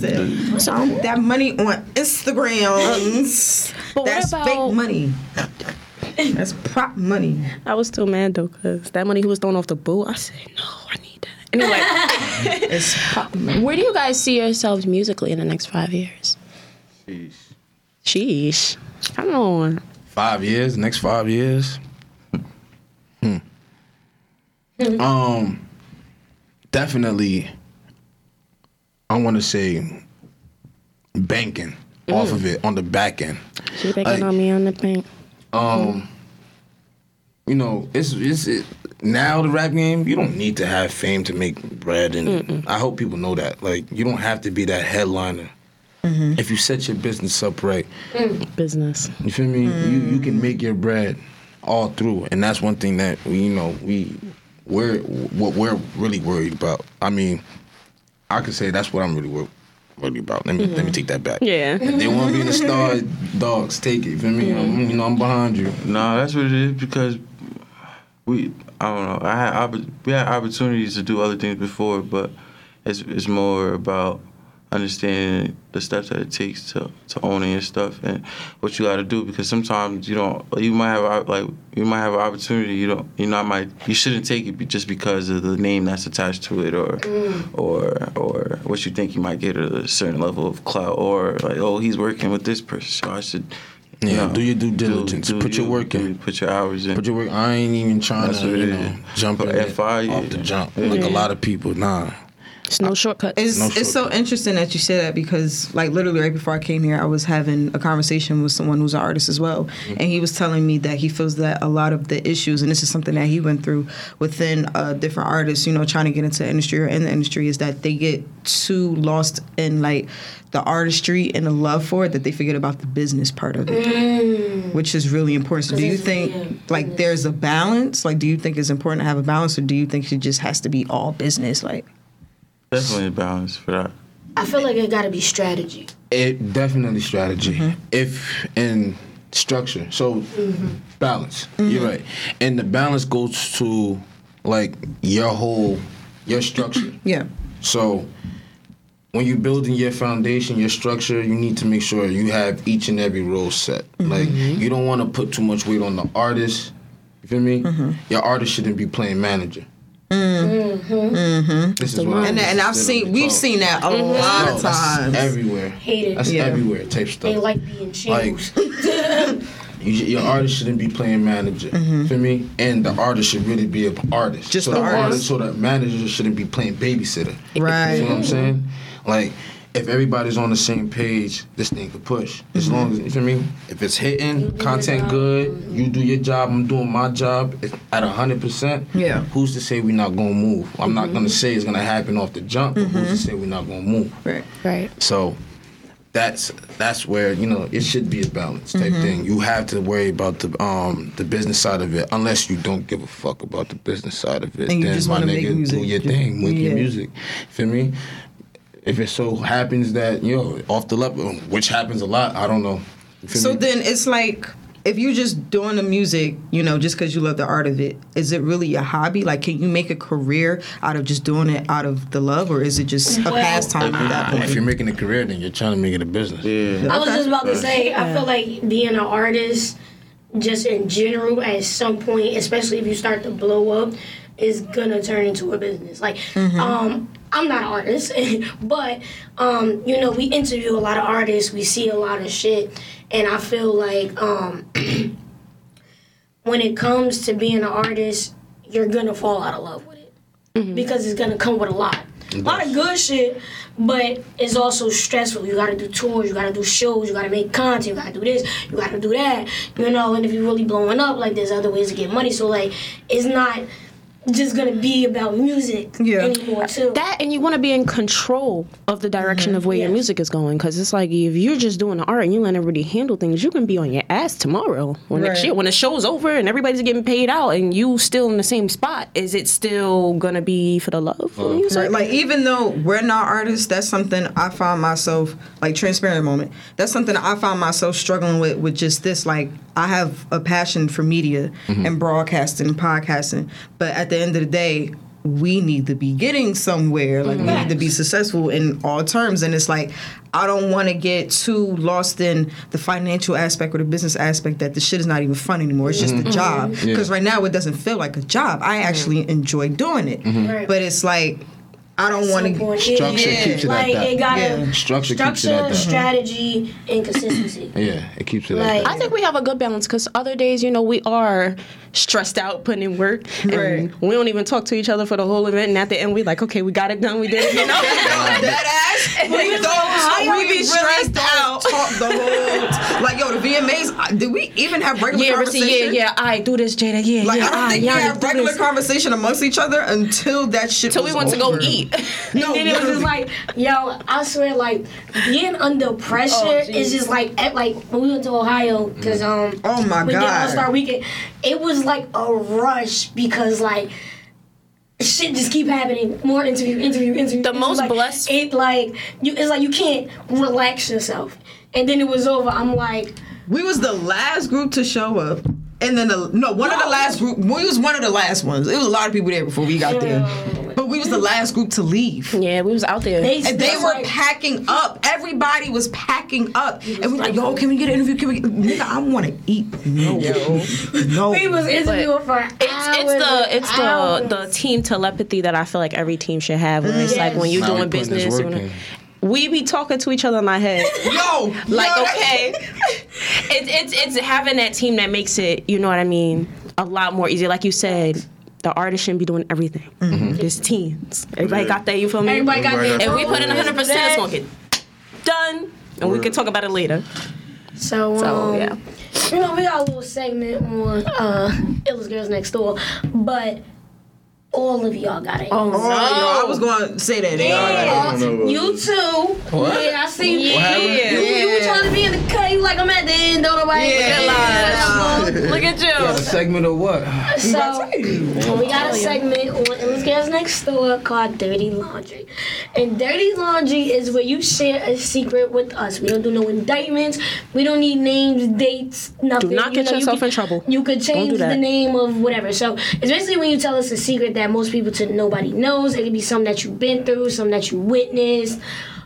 So that money on Instagrams, But what that's about- fake money. That's prop money. I was still mad though, cause that money he was throwing off the boat. I said, no, I need that. Anyway, It's prop money. where do you guys see yourselves musically in the next five years? Sheesh. Come on. Five years, next five years. Hmm. Um, definitely, I want to say banking. off of it on the back end. She picking Like, on me on the paint. Um, you know, it's it's it, now the rap game. You don't need to have fame to make bread, and Mm-mm. I hope people know that. Like, you don't have to be that headliner. Mm-hmm. If you set your business up right, Business. you feel me? You you can make your bread all through, and that's one thing that we, you know, we we're what we're really worried about. I mean, I could say that's what I'm really worried. Worried about. Let me let me take that back. Yeah. If they want to be in the star, dogs, take it. You feel me? I'm, you know, I'm behind you. No, that's what it is because we, I don't know. I had oppor- we had opportunities to do other things before, but it's it's more about understanding the steps that it takes to, to owning your stuff and what you got to do. Because sometimes you don't, you might have like you might have an opportunity. You don't, you not might you shouldn't take it just because of the name that's attached to it, or Mm. or or what you think you might get at a certain level of clout, or like, oh, he's working with this person, so I should. Yeah, No. do your due diligence. Do- do Put your you- work in. do- Put your hours in. Put your work. I ain't even trying That's to, what you it know, is. jump But in at it five, off yeah. the jump. Yeah. Like a lot of people, nah. It's no shortcuts. It's, No it's so shortcut. interesting that you say that because, like, literally right before I came here, I was having a conversation with someone who's an artist as well. And he was telling me that he feels that a lot of the issues, and this is something that he went through within uh, different artists, you know, trying to get into the industry or in the industry, is that they get too lost in, like, the artistry and the love for it that they forget about the business part of it, Mm. which is really important. So do you Because think, it's- yeah, like, there's a balance? Like, do you think it's important to have a balance, or do you think it just has to be all business? Like, Definitely a balance for that. I feel like it gotta be strategy. It definitely strategy. If in structure, so balance. You're right, and the balance goes to like your whole your structure. yeah. So when you're building your foundation, your structure, you need to make sure you have each and every role set. Like you don't want to put too much weight on the artist. You feel me? Your artist shouldn't be playing manager. Mm-hmm. This is what And, and I've seen, we've seen that a lot No, of that's times. everywhere. Hate it. That's Yeah. everywhere type stuff. They like being Like, shambles. you, your artist shouldn't be playing manager. Feel me? And the artist should really be an artist. Just so the artist. artist. So the manager shouldn't be playing babysitter. Right. You know what I'm saying? Like, if everybody's on the same page, this thing could push. As long as, you feel me? If it's hitting, content good, you do your job, I'm doing my job if- at one hundred percent. Yeah. Who's to say we're not going to move? I'm not going to say it's going to happen off the jump, but who's to say we're not going to move? Right. Right. So that's that's where, you know, it should be a balance type Mm-hmm. thing. You have to worry about the um the business side of it, unless you don't give a fuck about the business side of it. And you then just my wanna make nigga, music. do your thing, make Yeah. your music. Feel me? If it so happens that, you know, off the level, which happens a lot, I don't know. You feel So me? then it's like, if you're just doing the music, you know, just because you love the art of it, is it really a hobby? Like, can you make a career out of just doing it out of the love, or is it just a Well- pastime at that if point? you're making a career, then you're trying to make it a business. Yeah. I was Okay. just about to say, I feel like being an artist, just in general, at some point, especially if you start to blow up, is gonna turn into a business. Like, um, I'm not an artist, but um, you know, we interview a lot of artists, we see a lot of shit, and I feel like um, when it comes to being an artist, you're gonna fall out of love with it because it's gonna come with a lot. A lot of good shit, but it's also stressful. You gotta do tours, you gotta do shows, you gotta make content, you gotta do this, you gotta do that, you know, and if you're really blowing up, like, there's other ways to get money, so, like, it's not just gonna be about music Yeah. anymore, too. That, and you want to be in control of the direction of where your Yes. music is going, because it's like if you're just doing the art and you let everybody handle things, you can be on your ass tomorrow when Right. the shit when the show's over and everybody's getting paid out and you still in the same spot. Is it still gonna be for the love of music? Right, like, even though we're not artists, that's something I find myself, like, transparent moment. That's something I find myself struggling with, with just this. Like, I have a passion for media and broadcasting and podcasting, but at the end of the day, we need to be getting somewhere. Like, we need to be successful in all terms. And it's like, I don't want to get too lost in the financial aspect or the business aspect that the shit is not even fun anymore. It's just a job. Because right now it doesn't feel like a job. I actually enjoy doing it. Right. But it's like, I don't want to. Structure yeah. keeps it like at that. it gotta Yeah. Structure, structure, keeps it at that. strategy, and consistency. Yeah, it keeps it Like- at that. I think we have a good balance because other days, you know, we are stressed out, putting in work, and Right. we don't even talk to each other for the whole event. And at the end, we like, okay, we got it done, we did it. You know, That ass. We don't. We be stressed out. Talk the whole. Like yo, the V M As. uh, Did we even have regular yeah, conversation? yeah, yeah. All right, do this, Jada. Yeah, Like yeah. I don't ah, think yeah, we had do regular this. conversation amongst each other until that shit. Till was we went to go over. eat. No, And then it was just literally. like, yo, I swear, like being under pressure Oh, is just like, at, like when we went to Ohio, because um, Oh my we did All God. Star Weekend, it was like a rush because like. Shit just keep happening. More interview, interview, interview. The It's most like, blessed- It like you. It's like you can't relax yourself. And then it was over. I'm like, We was the last group to show up. And then the no one of the last group. We was one of the last ones. It was a lot of people there before we got there, but we was the last group to leave. Yeah, we was out there. they, And they it's were like, packing up. Everybody was packing up. And we like, yo, can we get an interview? Can we? Get... Nigga, I want to eat. No, no. We was interviewing for hours. It's it's the it's the hours. the team telepathy that I feel like every team should have. Where it's like when you're Now we doing putting this business, work you know, in. we be talking to each other in my head. Yo, Like, yo, okay, it's it's it's having that team that makes it, you know what I mean, a lot more easy. Like you said, the artist shouldn't be doing everything. There's teams. Everybody Yeah. got that. You feel me? Everybody got Everybody their got If we put in one hundred percent, it's that. gonna get done, and we can talk about it later. So, So um, yeah. you know, we got a little segment on uh, Illest Girls Next Door, but all of y'all got it. Oh, Oh, yo, I was gonna say that. They all Yeah, got it. don't know about you too. Yeah, I see you. Yeah. You, you were trying to be in the cut. You like I'm at the end. Don't nobody. Yeah. Look at A you. segment of what? So we got a segment on Illest Girls Next Door called Dirty Laundry, and Dirty Laundry is where you share a secret with us. We don't do no indictments. We don't need names, dates, nothing. Do not You get know, you yourself can- in trouble. You could change do the that. name of whatever. So it's basically when you tell us a secret that most people to nobody knows. It could be something that you've been through, something that you witnessed.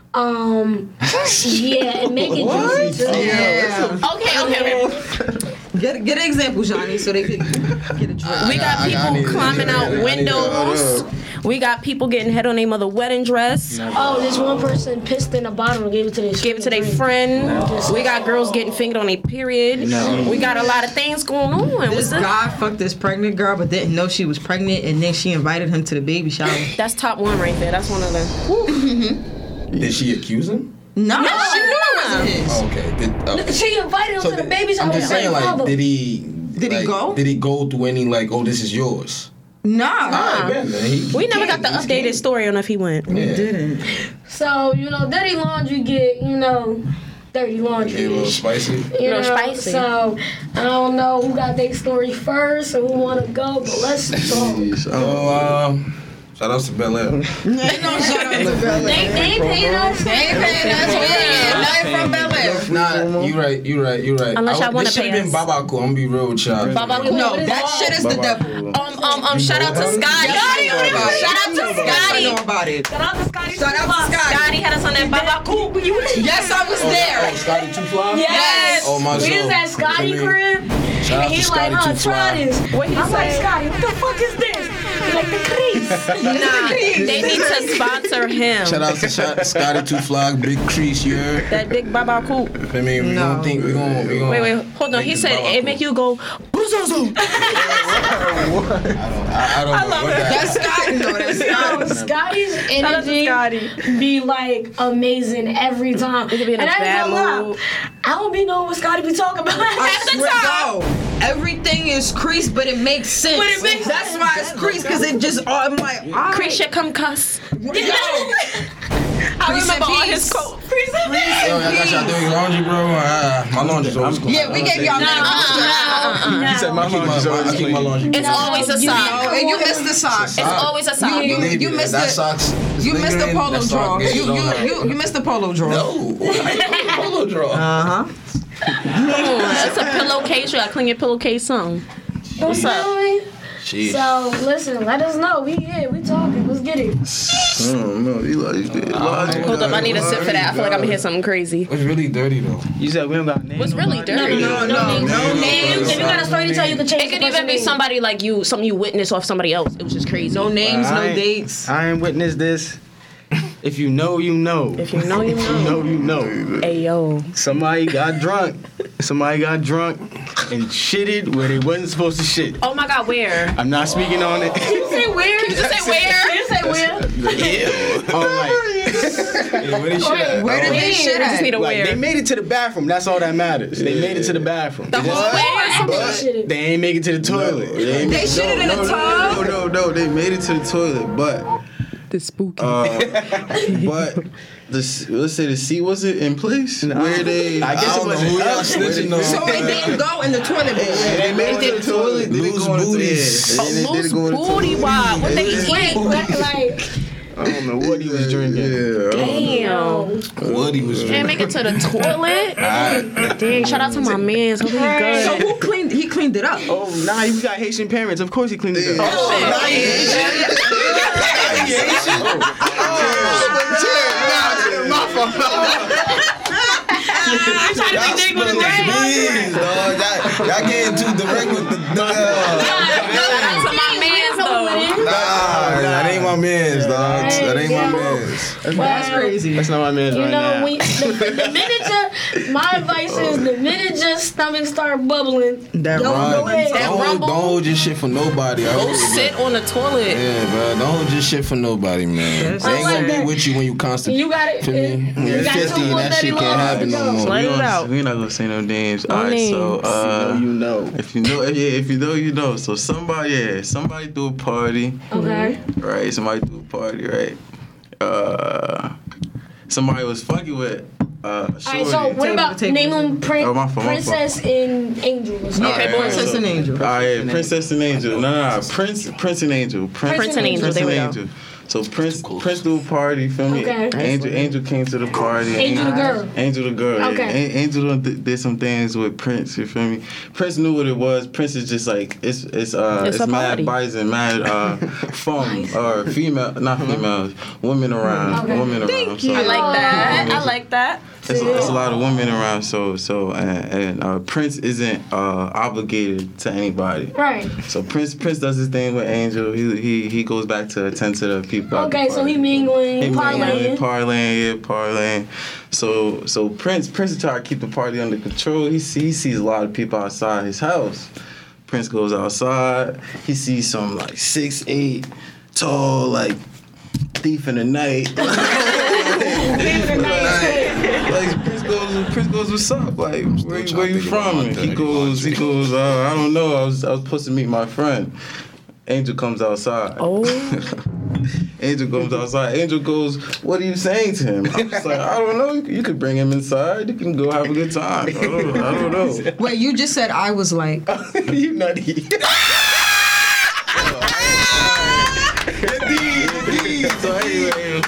Um, yeah, and make it juicy too. Yeah. Okay, okay, okay. Get get an example, Johnny, so they could get a drink. We got I- I people need- climbing I out need- I need to- windows. We got people getting head on their mother wedding dress. Oh, this one person pissed in a bottle and gave it to their Gave it to their friend. We got girls getting fingered on their period. We got a lot of things going on. What's This that? guy fucked this pregnant girl, but didn't know she was pregnant, and then she invited him to the baby shower. That's top one right there. That's one of the. Did she accuse him? No, she knew it wasn't his. Oh, okay. Did, uh, She invited him so to the did- baby shower. I'm just saying, like, did he? Did he like, go? Did he go through any like, oh, this is yours? Nah, Alright, man, then he- We he never got came, the he updated came. story on if he went. Yeah. didn't. So, you know, dirty laundry get, you know, dirty Get a laundry. little spicy. You little know, spicy. So, I don't know who got their story first or who want to go, but let's talk. Oh, um, shout out to Bel Air. Ain't no shout out to Bel They, Air. they ain't paying us. They ain't paying us. We ain't getting nothing from Bel Air. Nah, you right, you right, you right. Unless I, y'all wanna this should pay have been us. Babaku. I'm gonna be real with y'all. Baba Cool. No, that shit is the devil. Um, um, um, shout out to Scotty. Scotty, Shout out to I Scotty. know about it. Shout out to Scotty. Shout out to Scotty. Scotty had us on that Baba Cool. Yes, I was Oh, there. Scotty Two Fly? Yes. Oh, my We soul. was at Scotty I mean, crib. Shout out And to he Scotty like, huh, Two try Fly. this. What he I'm like, say? Scotty, what the fuck is this? He like, the crease. Nah, they need to sponsor him. Shout out to Shot, Scotty Two Fly, Big Crease, you heard? That big Baba Cool. I mean, we No. gonna think we gonna we gonna. Wait, wait, hold on. He said it make you go. Buzozo. I, I don't know what that. That's Scotty. No, that's Scotty. No, Scotty's out to energy Scotty. be like amazing every time. He could be in a and I bad ain't gonna mood. lie, I don't be knowing what Scotty be talking about I half the swear time. to God, everything is creased, but it makes sense. But it makes That's sense. why it's creased, because it just, oh, I'm like, all right. Krisha come cuss. Yo, I Crease remember and all peace. his quotes. Yo, I got y'all doing laundry, bro. Uh, my laundry's always clean. Yeah, we gave y'all No, He said my I keep laundry's my, I always keep my clean. laundry. It's always a Oh, sock. and you missed the socks. It's always a sock. You- Believe you me, missed that it. socks. is You missed the lingering, polo that sock draw. gets You, on you, her. you, you missed the polo draw. No, polo draw. Uh huh. It's a pillowcase. You gotta clean your pillowcase some. What's up? Shout Sheesh. So listen, let us know. We here, we talking. Let's get it. I don't know. You like, Hold up, I need a sip for that. I feel like I'm gonna hear something crazy. It's really dirty though. You said we don't got names. What's really dirty? No, no, no names. If you got a story to tell, you can change. It could the even be person somebody like you, something you witnessed off somebody else. It was just crazy. No names, I no ain't- dates. I ain't witnessed this. If you know, you know. If you know, you If you know. know, you know. Hey yo. Somebody got drunk. Somebody got drunk and shitted where they wasn't supposed to shit. Oh my God, where? I'm not speaking on it. You say where? You say where? You say where? Oh, like, Yeah, where they shit at? Where did they I shit just at? need a like, where. they made it to the bathroom. That's all that matters. They made it to the bathroom. The whole way? But they ain't make it to the toilet. They ain't They make- shit in no, a no, tub. no, no, no, they made it to the toilet, but The spooky. uh, but the let's say the seat wasn't in place where they. I guess I it don't know wasn't who y'all us. snitching on. So it didn't go in the toilet bowl. They made it to the toilet. They didn't Loose go in the booties. toilet. They didn't- they Loose didn't go in the booty toilet. wide. What they Wait, eat? like, I don't know what he was drinking. Yeah. Damn. Woody was Can't make it to the toilet. Dang, shout out to my mans. Hope he So good. who cleaned? He cleaned it up. Oh, nah, you got Haitian parents. Of course he cleaned it up. I'm trying to think they gonna Please, dog. Y'all, y'all getting too direct with the. Uh, Shout out to my mans though. nah, that ain't my man's, dog. That ain't my man's. That's crazy. That's not my man's you right know, now. when the, the minute your, my advice is the minute your stomach start bubbling, That don't wrong. go ahead. Don't hold, rumble. don't hold your shit for nobody. I Go really- sit on the toilet. Yeah, bro. Don't hold your shit for nobody, man. That's They ain't gonna like be with you when you constant. You got it. For me, when You you're got two fifty and more that thirty shit can't laws happen to no go. more. Let We it gonna- out. We're not gonna say no names. No All right, names. so uh, You know. if you know, yeah, if you know, you know. So somebody, yeah, somebody threw a party, Okay. right? Somebody threw a party, right? Uh, somebody was fucking with uh, All right, shorty. so what about Take- name them prin- Oh, my fault, my fault. Princess and Angel? Or something? Okay, Alright, Princess so- and Angel. All right, Princess and Angel. No, no, no. Prince, Prince and Angel. Prince, Prince and Angel, Prince there and we go. Angel. So Prince, Prince threw a party. Feel me? Okay. Angel, Angel came to the party. Angel the girl. Angel the girl. Okay. Yeah. A- Angel done th- did some things with Prince. You feel me? Prince knew what it was. Prince is just like it's it's uh It's it's, a mad party. bison, mad uh femme or female, not females, women around, Okay. women around. So I like that. I like that. it's, it's a lot of women around. So so and, and uh, Prince isn't uh obligated to anybody. Right. So Prince Prince does his thing with Angel. He he he goes back to attend to the people. at the Okay, so party. he mingling, He he parlaying, parlaying. parlaying, yeah, parlaying. So so Prince Prince is trying to keep the party under control. He see, he sees a lot of people outside his house. Prince goes outside. He sees some like six eight tall like thief in the night. Like Prince goes, Prince goes, what's up? Like, where, trying where to you think about from? my He dirty goes, he laundry. goes, uh, I don't know. I was, I was supposed to meet my friend. Angel comes outside. Oh. Angel comes outside. Angel goes, what are you saying to him? I'm just like, I don't know. You, you could bring him inside. You can go have a good time. I don't, I don't know. Wait, you just said I was like. You nutty. So anyway,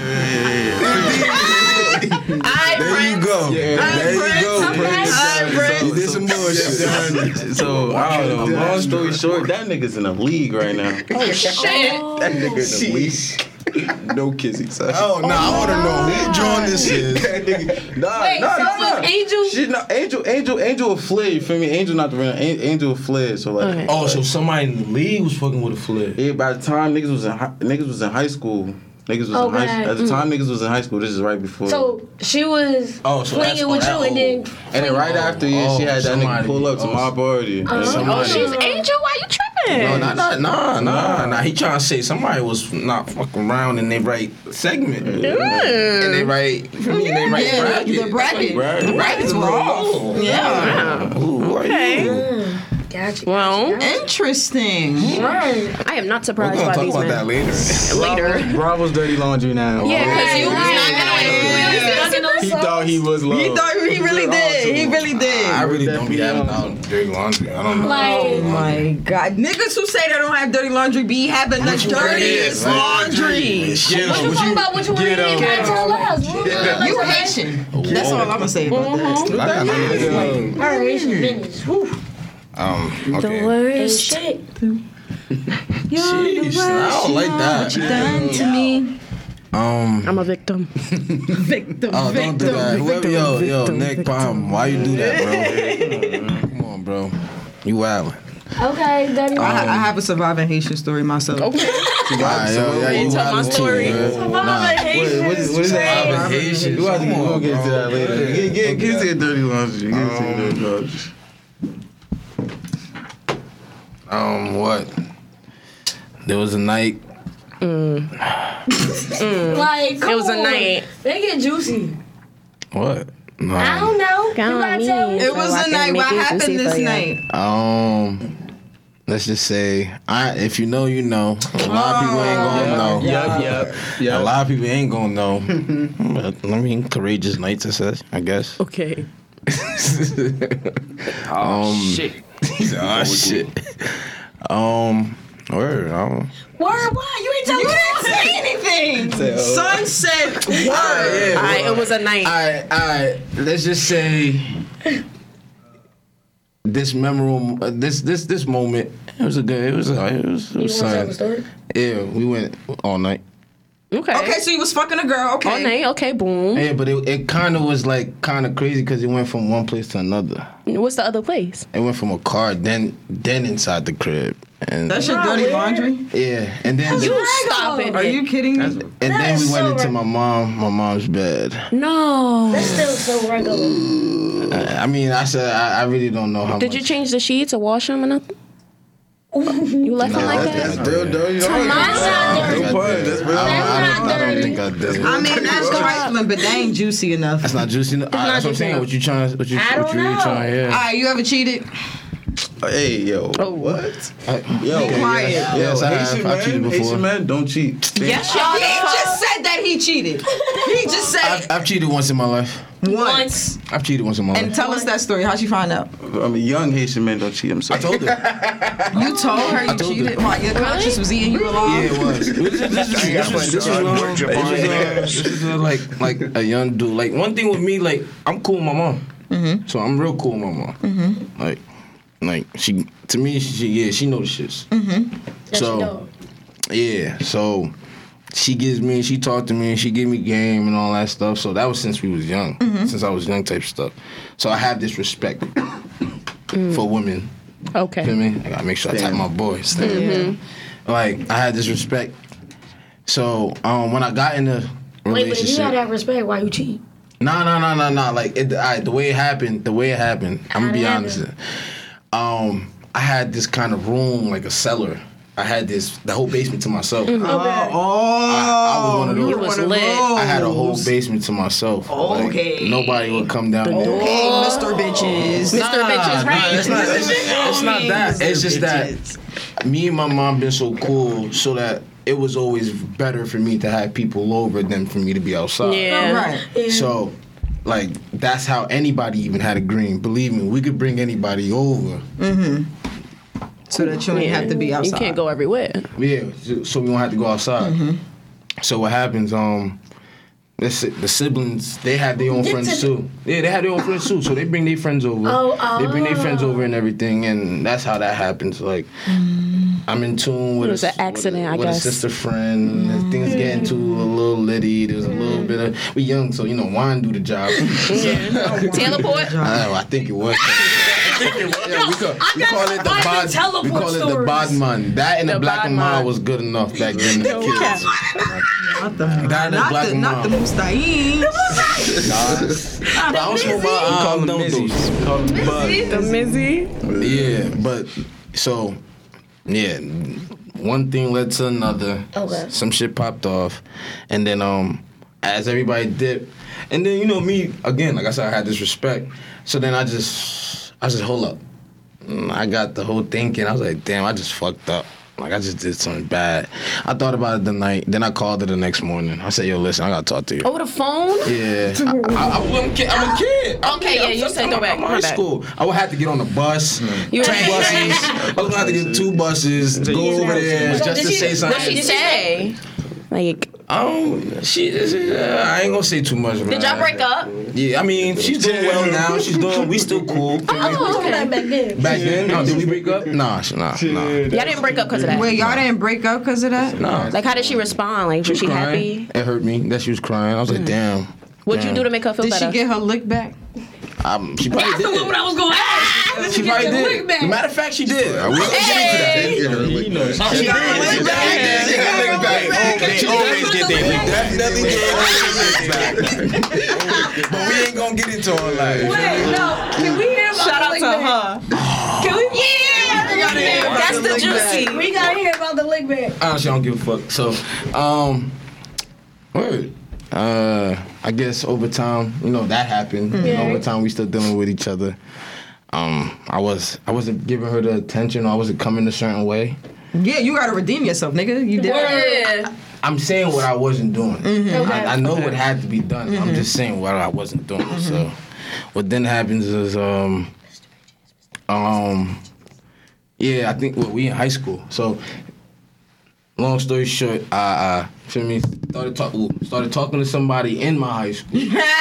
I There you go. There you go, Prince. You did some bullshit. so I don't know. Long story short, that nigga's in the league right now. Oh shit. That nigga in the league. No kissing, son. Oh, nah, I want to know who John this is. Nah, Wait, nah, so nah, was nah. Angel? She, nah, Angel, Angel, Angel a flare. You feel me? Angel not the real. An- Angel a flare. So like, Okay. Oh, so somebody in the league was fucking with a flip. yeah. By the time niggas was in hi- niggas was in high school. Niggas was in high Okay. At the time niggas was in high school. This is right before. So she was Oh, so that's- flinging oh, with that you, and then old. and then right after, yeah, she Oh, had that nigga somebody- pull up to oh, my party. And Oh, somebody- she's Angel. Why you tripping? No, nah, nah, nah, nah, nah. He trying to say somebody was not fucking around in their right segment. In their right, you feel me? In their right Yeah, bracket. the bracket. Right. The brackets were off. Yeah. Ooh, who are you? gotcha. Well, Interesting. Right. I am not We're surprised gonna by talk these about men. that later. Later. Bravo's dirty laundry now. Yeah, because you was not gonna. He thought he was low. He thought he really did. He really did. I really don't be having out dirty laundry. I don't know. Oh Like, my God. Niggas who say they don't have dirty laundry be having the you wear dirtiest it, right? laundry. Shit, what you what talking you- about? What you wearing? Get You can't tell us. What we wearing? You Haitian. That's all I'm gonna say about that. I got nothing to do. Our Haitian business. Whew. Um, The okay. worst. Shit. Jeez, I don't like that. What you done to me? Um, I'm a victim. Victim. oh, don't do that. Whoever, yo, yo, victim, Nick Palm, why you do that, bro? Come on, bro. You wildin'. Okay, Daddy. I, I have a surviving Haitian story myself. Okay. Alright, yo, yeah, you tell my wildin' too, story. man. Nah. Wait, what is, what is that? Haitian. We Come on, will get to bro. that later. Get, get, get to your dirty laundry. Get to your dirty laundry. Um, what? There was a night. Like, come It was a on. night. They get juicy. What? No. I don't know. You Go on gotta me. tell me. It So was I a can night. make What it happened juicy this for you. night? Um, let's just say, I if you know, you know. A lot of people ain't gonna know. Yup, yup, A yup. lot of people ain't gonna know. But I mean, courageous nights, I said, I guess. Okay. um, Shit. He said, oh shit. Um, word. I don't. Word, why? You ain't telling You me. didn't say anything. Son said word. Yeah, All right, it was a night. Alright, alright. Let's just say this memorable, uh, this this this moment. It was a good. It was a. It was. It You was want to tell fun. the story? Yeah, we went all night. Okay. Okay, so you was fucking a girl. Okay. All night. Okay, boom. Yeah, but it, it kind of was like kind of crazy because it went from one place to another. What's the other place? It went from a car, then then inside the crib, and That's your dirty laundry? yeah, and then You stop it. Are you kidding me? and then That we is went so into right. my mom my mom's bed. No. That's still so regular. I mean, I said I, I really don't know how Did much. you change the sheets or wash them or nothing? You left them like that's that? Still dirty Mine's laundry. not dirty. No pun. That's real. I, I, That's don't, not I don't dirty. think I did. I mean, that's trifling, but they ain't juicy enough. That's not juicy. enough. That's what I'm juicy saying. enough. What you trying? What you? I What don't you really know. trying to hear? All right, you ever cheated? Hey, yo. Oh. What? I- Yo, Be quiet. Yes, yes, I have. Haitian I cheated men, before. Haitian men don't cheat. Yes, He y'all. just said that he cheated. He just said I've, I've cheated once in my life. once. I've cheated once in my And life. tell us that story. How'd you find out? I mean, young Haitian men don't cheat. I'm I sorry. told her. You told her you told cheated? her. Why, your conscience was eating you alive? Yeah, it was. This was, this was, this was, this was, um, this was, uh, this was uh, like like a young dude. Like one thing with me, like I'm cool with my mom. Mm-hmm. So I'm real cool with my mom. Mm-hmm. Like, like she to me, she yeah, she know the shits. Mm-hmm. So yeah, so she gives me, she talked to me, she gave me game and all that stuff. So that was since we was young, Mm-hmm. since I was young type stuff. So I have this respect for women. Okay. Feel me? I gotta make sure I tap my boys. Like I had this respect. So um, when I got in the Wait, but if you relationship, had that respect, why you cheat? no, no, no, no, no. Like it, I, the way it happened, the way it happened. I'm gonna be How'd it honest. Um, I had this kind of room, like a cellar. I had this the whole basement to myself. Oh, I, I was one of those. You was lit. I had a whole basement to myself. Like, Okay. nobody would come down there. Okay, Mister Bitches. Mister Bitches, right? It's not, it's, it's not that. It's just that me and my mom been so cool, so that it was always better for me to have people over than for me to be outside. Yeah. Right. So, like, that's how anybody even had a green. Believe me, we could bring anybody over. So that you ain't have to be outside. You can't go everywhere. Yeah, so- so we don't have to go outside. So what happens? Um, the, si- the siblings they have their own friends too. Yeah, they have their own friends too. So they bring their friends over. Oh, They bring their friends oh. over and everything, and that's how that happens. Like, I'm in tune with It was a, an accident, with, I with guess. a sister friend. and Things get into a little litty. There's a little bit of we young, so you know wine do the job. Teleport. I, don't know, I think it was. Yeah, we, call, we call it the I bod. can We call it the teleport bodman. That and the, The black and mild bodman. was good enough back then. The kids. Not the, That and the not black the, and not the mild. Mustaine. But I don't smoke my Call um, them don't Mizzies. those. Call them Bugs. The Mizzy. Yeah, but so yeah, one thing led to another. Okay. Some shit popped off, and then um, as everybody dipped, and then you know me again. Like I said, I had this respect. So then I just, I just hold up. And I got the whole thinking. I was like, damn, I just fucked up. Like I just did something bad. I thought about it the night. Then I called her the next morning. I said, yo, listen, I gotta talk to you. Over the phone? Yeah, I, I, I, I'm, a kid, I'm a kid. I'm Okay, yeah, I'm, you I'm, said I'm, go back, I'm go high back. school. I would have to get on a bus, You two right. buses. I was gonna have to get two buses, go over there So just did to she- say What something. she say? Like, Um, she, uh, I ain't gonna say too much. Did y'all break up? Yeah, I mean, she's doing well now. She's doing, we still cool. Oh, okay. Back then. Back then, no, did we break up? Nah, she, nah, nah. Y'all didn't break up because of that? Wait, y'all didn't break up because of that? Nah. Like, how did she respond? Like, was she crying. happy? It hurt me that she was crying. I was like, damn. What'd you damn. do to make her feel Did better? she get her lick back? Um, she probably That's the did. one I was going to ask. She probably did. As a matter of fact, she did. Uh, we gonna get into that. You know, she She did. did. She got lick back. They always get their lick back. Definitely get lick back. But we ain't gonna get into all that. Wait, no. Can we hear about Shout the out lick to back? her. Can we? Yeah. That's the juicy. We gotta hear about the lick back. Honestly, I don't give a fuck. So, um, word. Uh, I guess over time, you know, that happened. Yeah. Over time, we still dealing with each other. Um, I was, I wasn't giving her the attention. I wasn't coming a certain way. Yeah, you gotta redeem yourself, nigga. You did. Yeah. I'm saying what I wasn't doing. Mm-hmm. I, I know what had to be done. Mm-hmm. I'm just saying what I wasn't doing. So, what then happens is, um, um, yeah, I think well, we in high school. So, long story short, I, uh, feel me, started talk, ooh, started talking to somebody in my high school.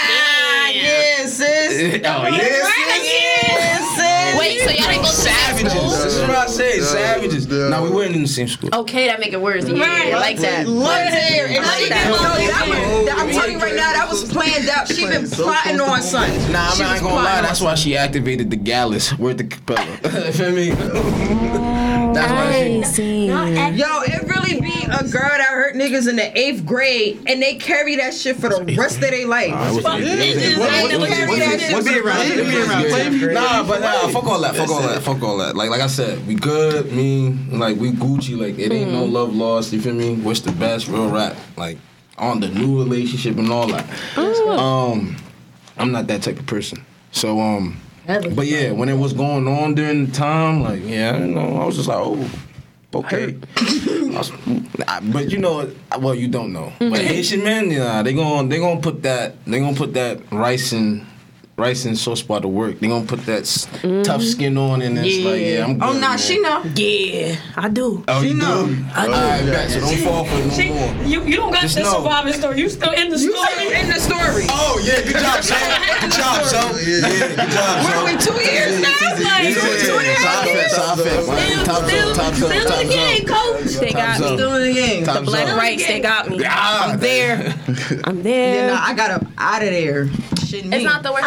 Yeah, sis. Oh yeah, Yeah, sis. Wait, so y'all didn't go to savages. This is what I say, savages. No, we weren't in the same school. Okay, that make it worse. Yeah, I like that. Let's hear it. I like She that. didn't know that was- I'm telling you right now, that was planned out. She been plotting on something. Nah, I She mean, I was ain't gonna lie. plotting That's why she activated the gallus. Word the capella. Feel me? That's why she. Yo, it really be a girl that hurt niggas in the eighth grade, and they carry that shit for the rest of their life. Nah, it was- Fuck it was- niggas, it was- they it was- carry that shit What's for it the rest around? of their life. Nah, but nah, fuck all that, fuck all that, fuck all that. Like, like I said, we good, me, like we Gucci, like it ain't no love lost. You feel me? Wish the best, real rap, like on the new relationship and all that. Um, I'm not that type of person. So um, but yeah, when it was going on during the time, like yeah, you know, I was just like, oh, okay. I was- nah, but you know, well, you don't know. But Haitian men, yeah, they gon' they gonna put that they gonna put that rice and rice and sauce part to work. They gonna put that s- tough skin on, and it's like, yeah, I'm good. Oh, nah, man. she know. Yeah, I do. Oh, she you know. do? I do. All right, bet. So don't fall for it no She, more. you, you don't got Just the know. surviving story. You still in the You story. still in the story. Oh yeah, good job, son. Good job, son. Yeah, good job, What son. are we, two years now? Yeah, Two and a half top years? fit, top fit. Still, Top still, up, top still up, in top the game, up. coach. They got Time's me. up. Still in the game. Time's Black up. rights, they got me. Ah, I'm there. I'm there. Yeah, nah, I got up out of there. Shit, me. It's not the worst.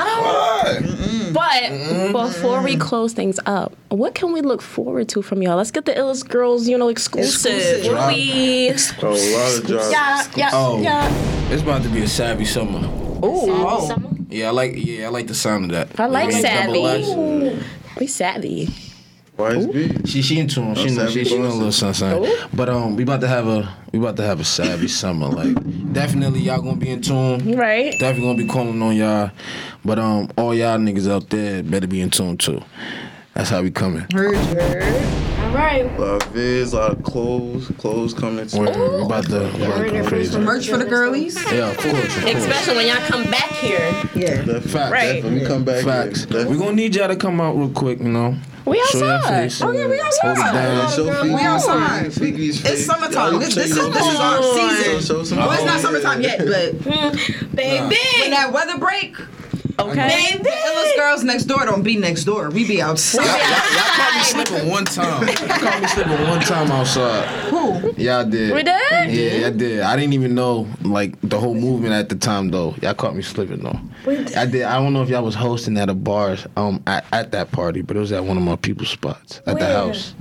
But before we close things up, what can we look forward to from y'all? Let's get the Illest Girls, you know, exclusive. Exclusive. What do we? Oh, a lot of jobs. Yeah, yeah, Oh, yeah. it's about to be a savvy summer. Ooh, Summer? Yeah, I like. Yeah, I like the sound of that. I like You know, savvy. double X. we savvy. Wise B. She she in tune. She know she, she know a little something. something. Ooh. But um, we about to have a we about to have a savvy summer. Like definitely y'all gonna be in tune. Right. Definitely gonna be calling on y'all. But um, all y'all niggas out there better be in tune too. That's how we coming. Heard you. All right. A lot of vids, a lot of clothes, clothes coming too. We're, we about to, we about to go crazy. Merch for the girlies? Yeah, of course. Of course. Especially when y'all come back here. Yeah. Definitely. Facts. Right. When we come back Facts. here, definitely. We're gonna need y'all to come out real quick, you know. We Show your outside. face. Oh, yeah, we outside. Hold it down. Show Figi's We outside. face, Figi's face. It's summertime. Y'all This, check this, is, your this is our face. season. Show some Well, it's not Oh, summertime yet, but Baby. when that weather break, Okay. the illest girls next door don't be next door. We be outside. Y'all, y'all, y'all caught me slipping one time. Y'all caught me slipping one time outside. Who? Y'all did. We did? Yeah, I did. I didn't even know like the whole movement at the time though. Y'all caught me slipping though. I did. I don't know if y'all was hosting at a bar um at, at that party, but it was at one of my people's spots at the Where? house.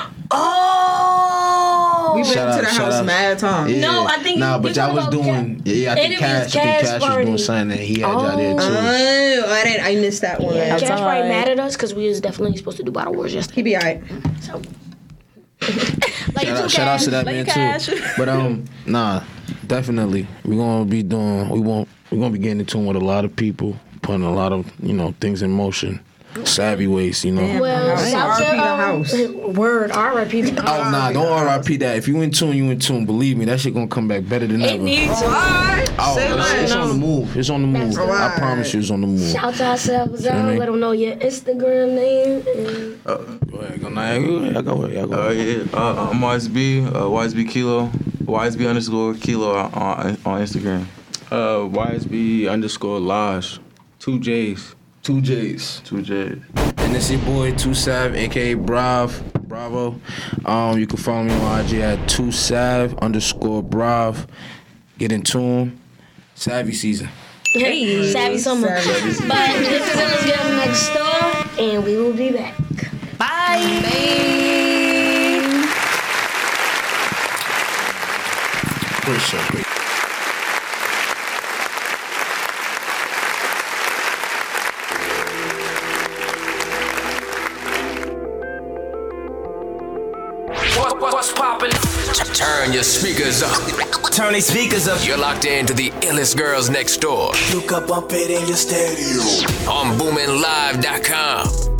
Oh. We been Shout to out, the shout house out. mad times. Yeah. No, I think nah, you- but you y'all was talking about doing. Ca- Yeah, I And think it was Cash. I think Cash Cash was party. doing something that he had y'all there too. Oh, I didn't. I missed that one. Yeah, That's Cash alright. probably mad at us because we was definitely supposed to do Battle Wars yesterday. He be alright. So. Like Shout you out, shout out to that like man you cash. too. But um, nah, definitely we gonna be doing. We won't. We gonna be getting in tune with a lot of people, putting a lot of you know things in motion, savvy ways. You know. Well, House. shout R I P the out house. to, um, word, R I P the house. Oh nah, don't R I P that. If you in tune, you in tune. Believe me, that shit gonna come back better than It ever. needs to. Alright. Oh, Say it's, it's less. on the move. It's on the move. I Alright. promise you, it's on the move. Shout to ourselves out. me? Let them know your Instagram name. And Go ahead, go now. Go ahead, go ahead, go Uh, ahead. yeah, uh, I'm Wise B, uh, Wise B Kilo. Y S B underscore Kilo on, on, on Instagram. Uh, Y S B underscore Lodge. Two J's. Two J's. Two J's. And it's your boy two Sav, aka Brav, Bravo. Um, you can follow me on I G at two Sav underscore Brav. Get in tune. Savvy season. Hey, savvy summer. But this is Illis Girls Next Door, and we will be back. Bye. Great show. Great. What, what, what's poppin'? Turn your speakers up. Turn these speakers up. You're locked into the Illest Girls Next Door You can bump it in your stereo. on boomin live dot com.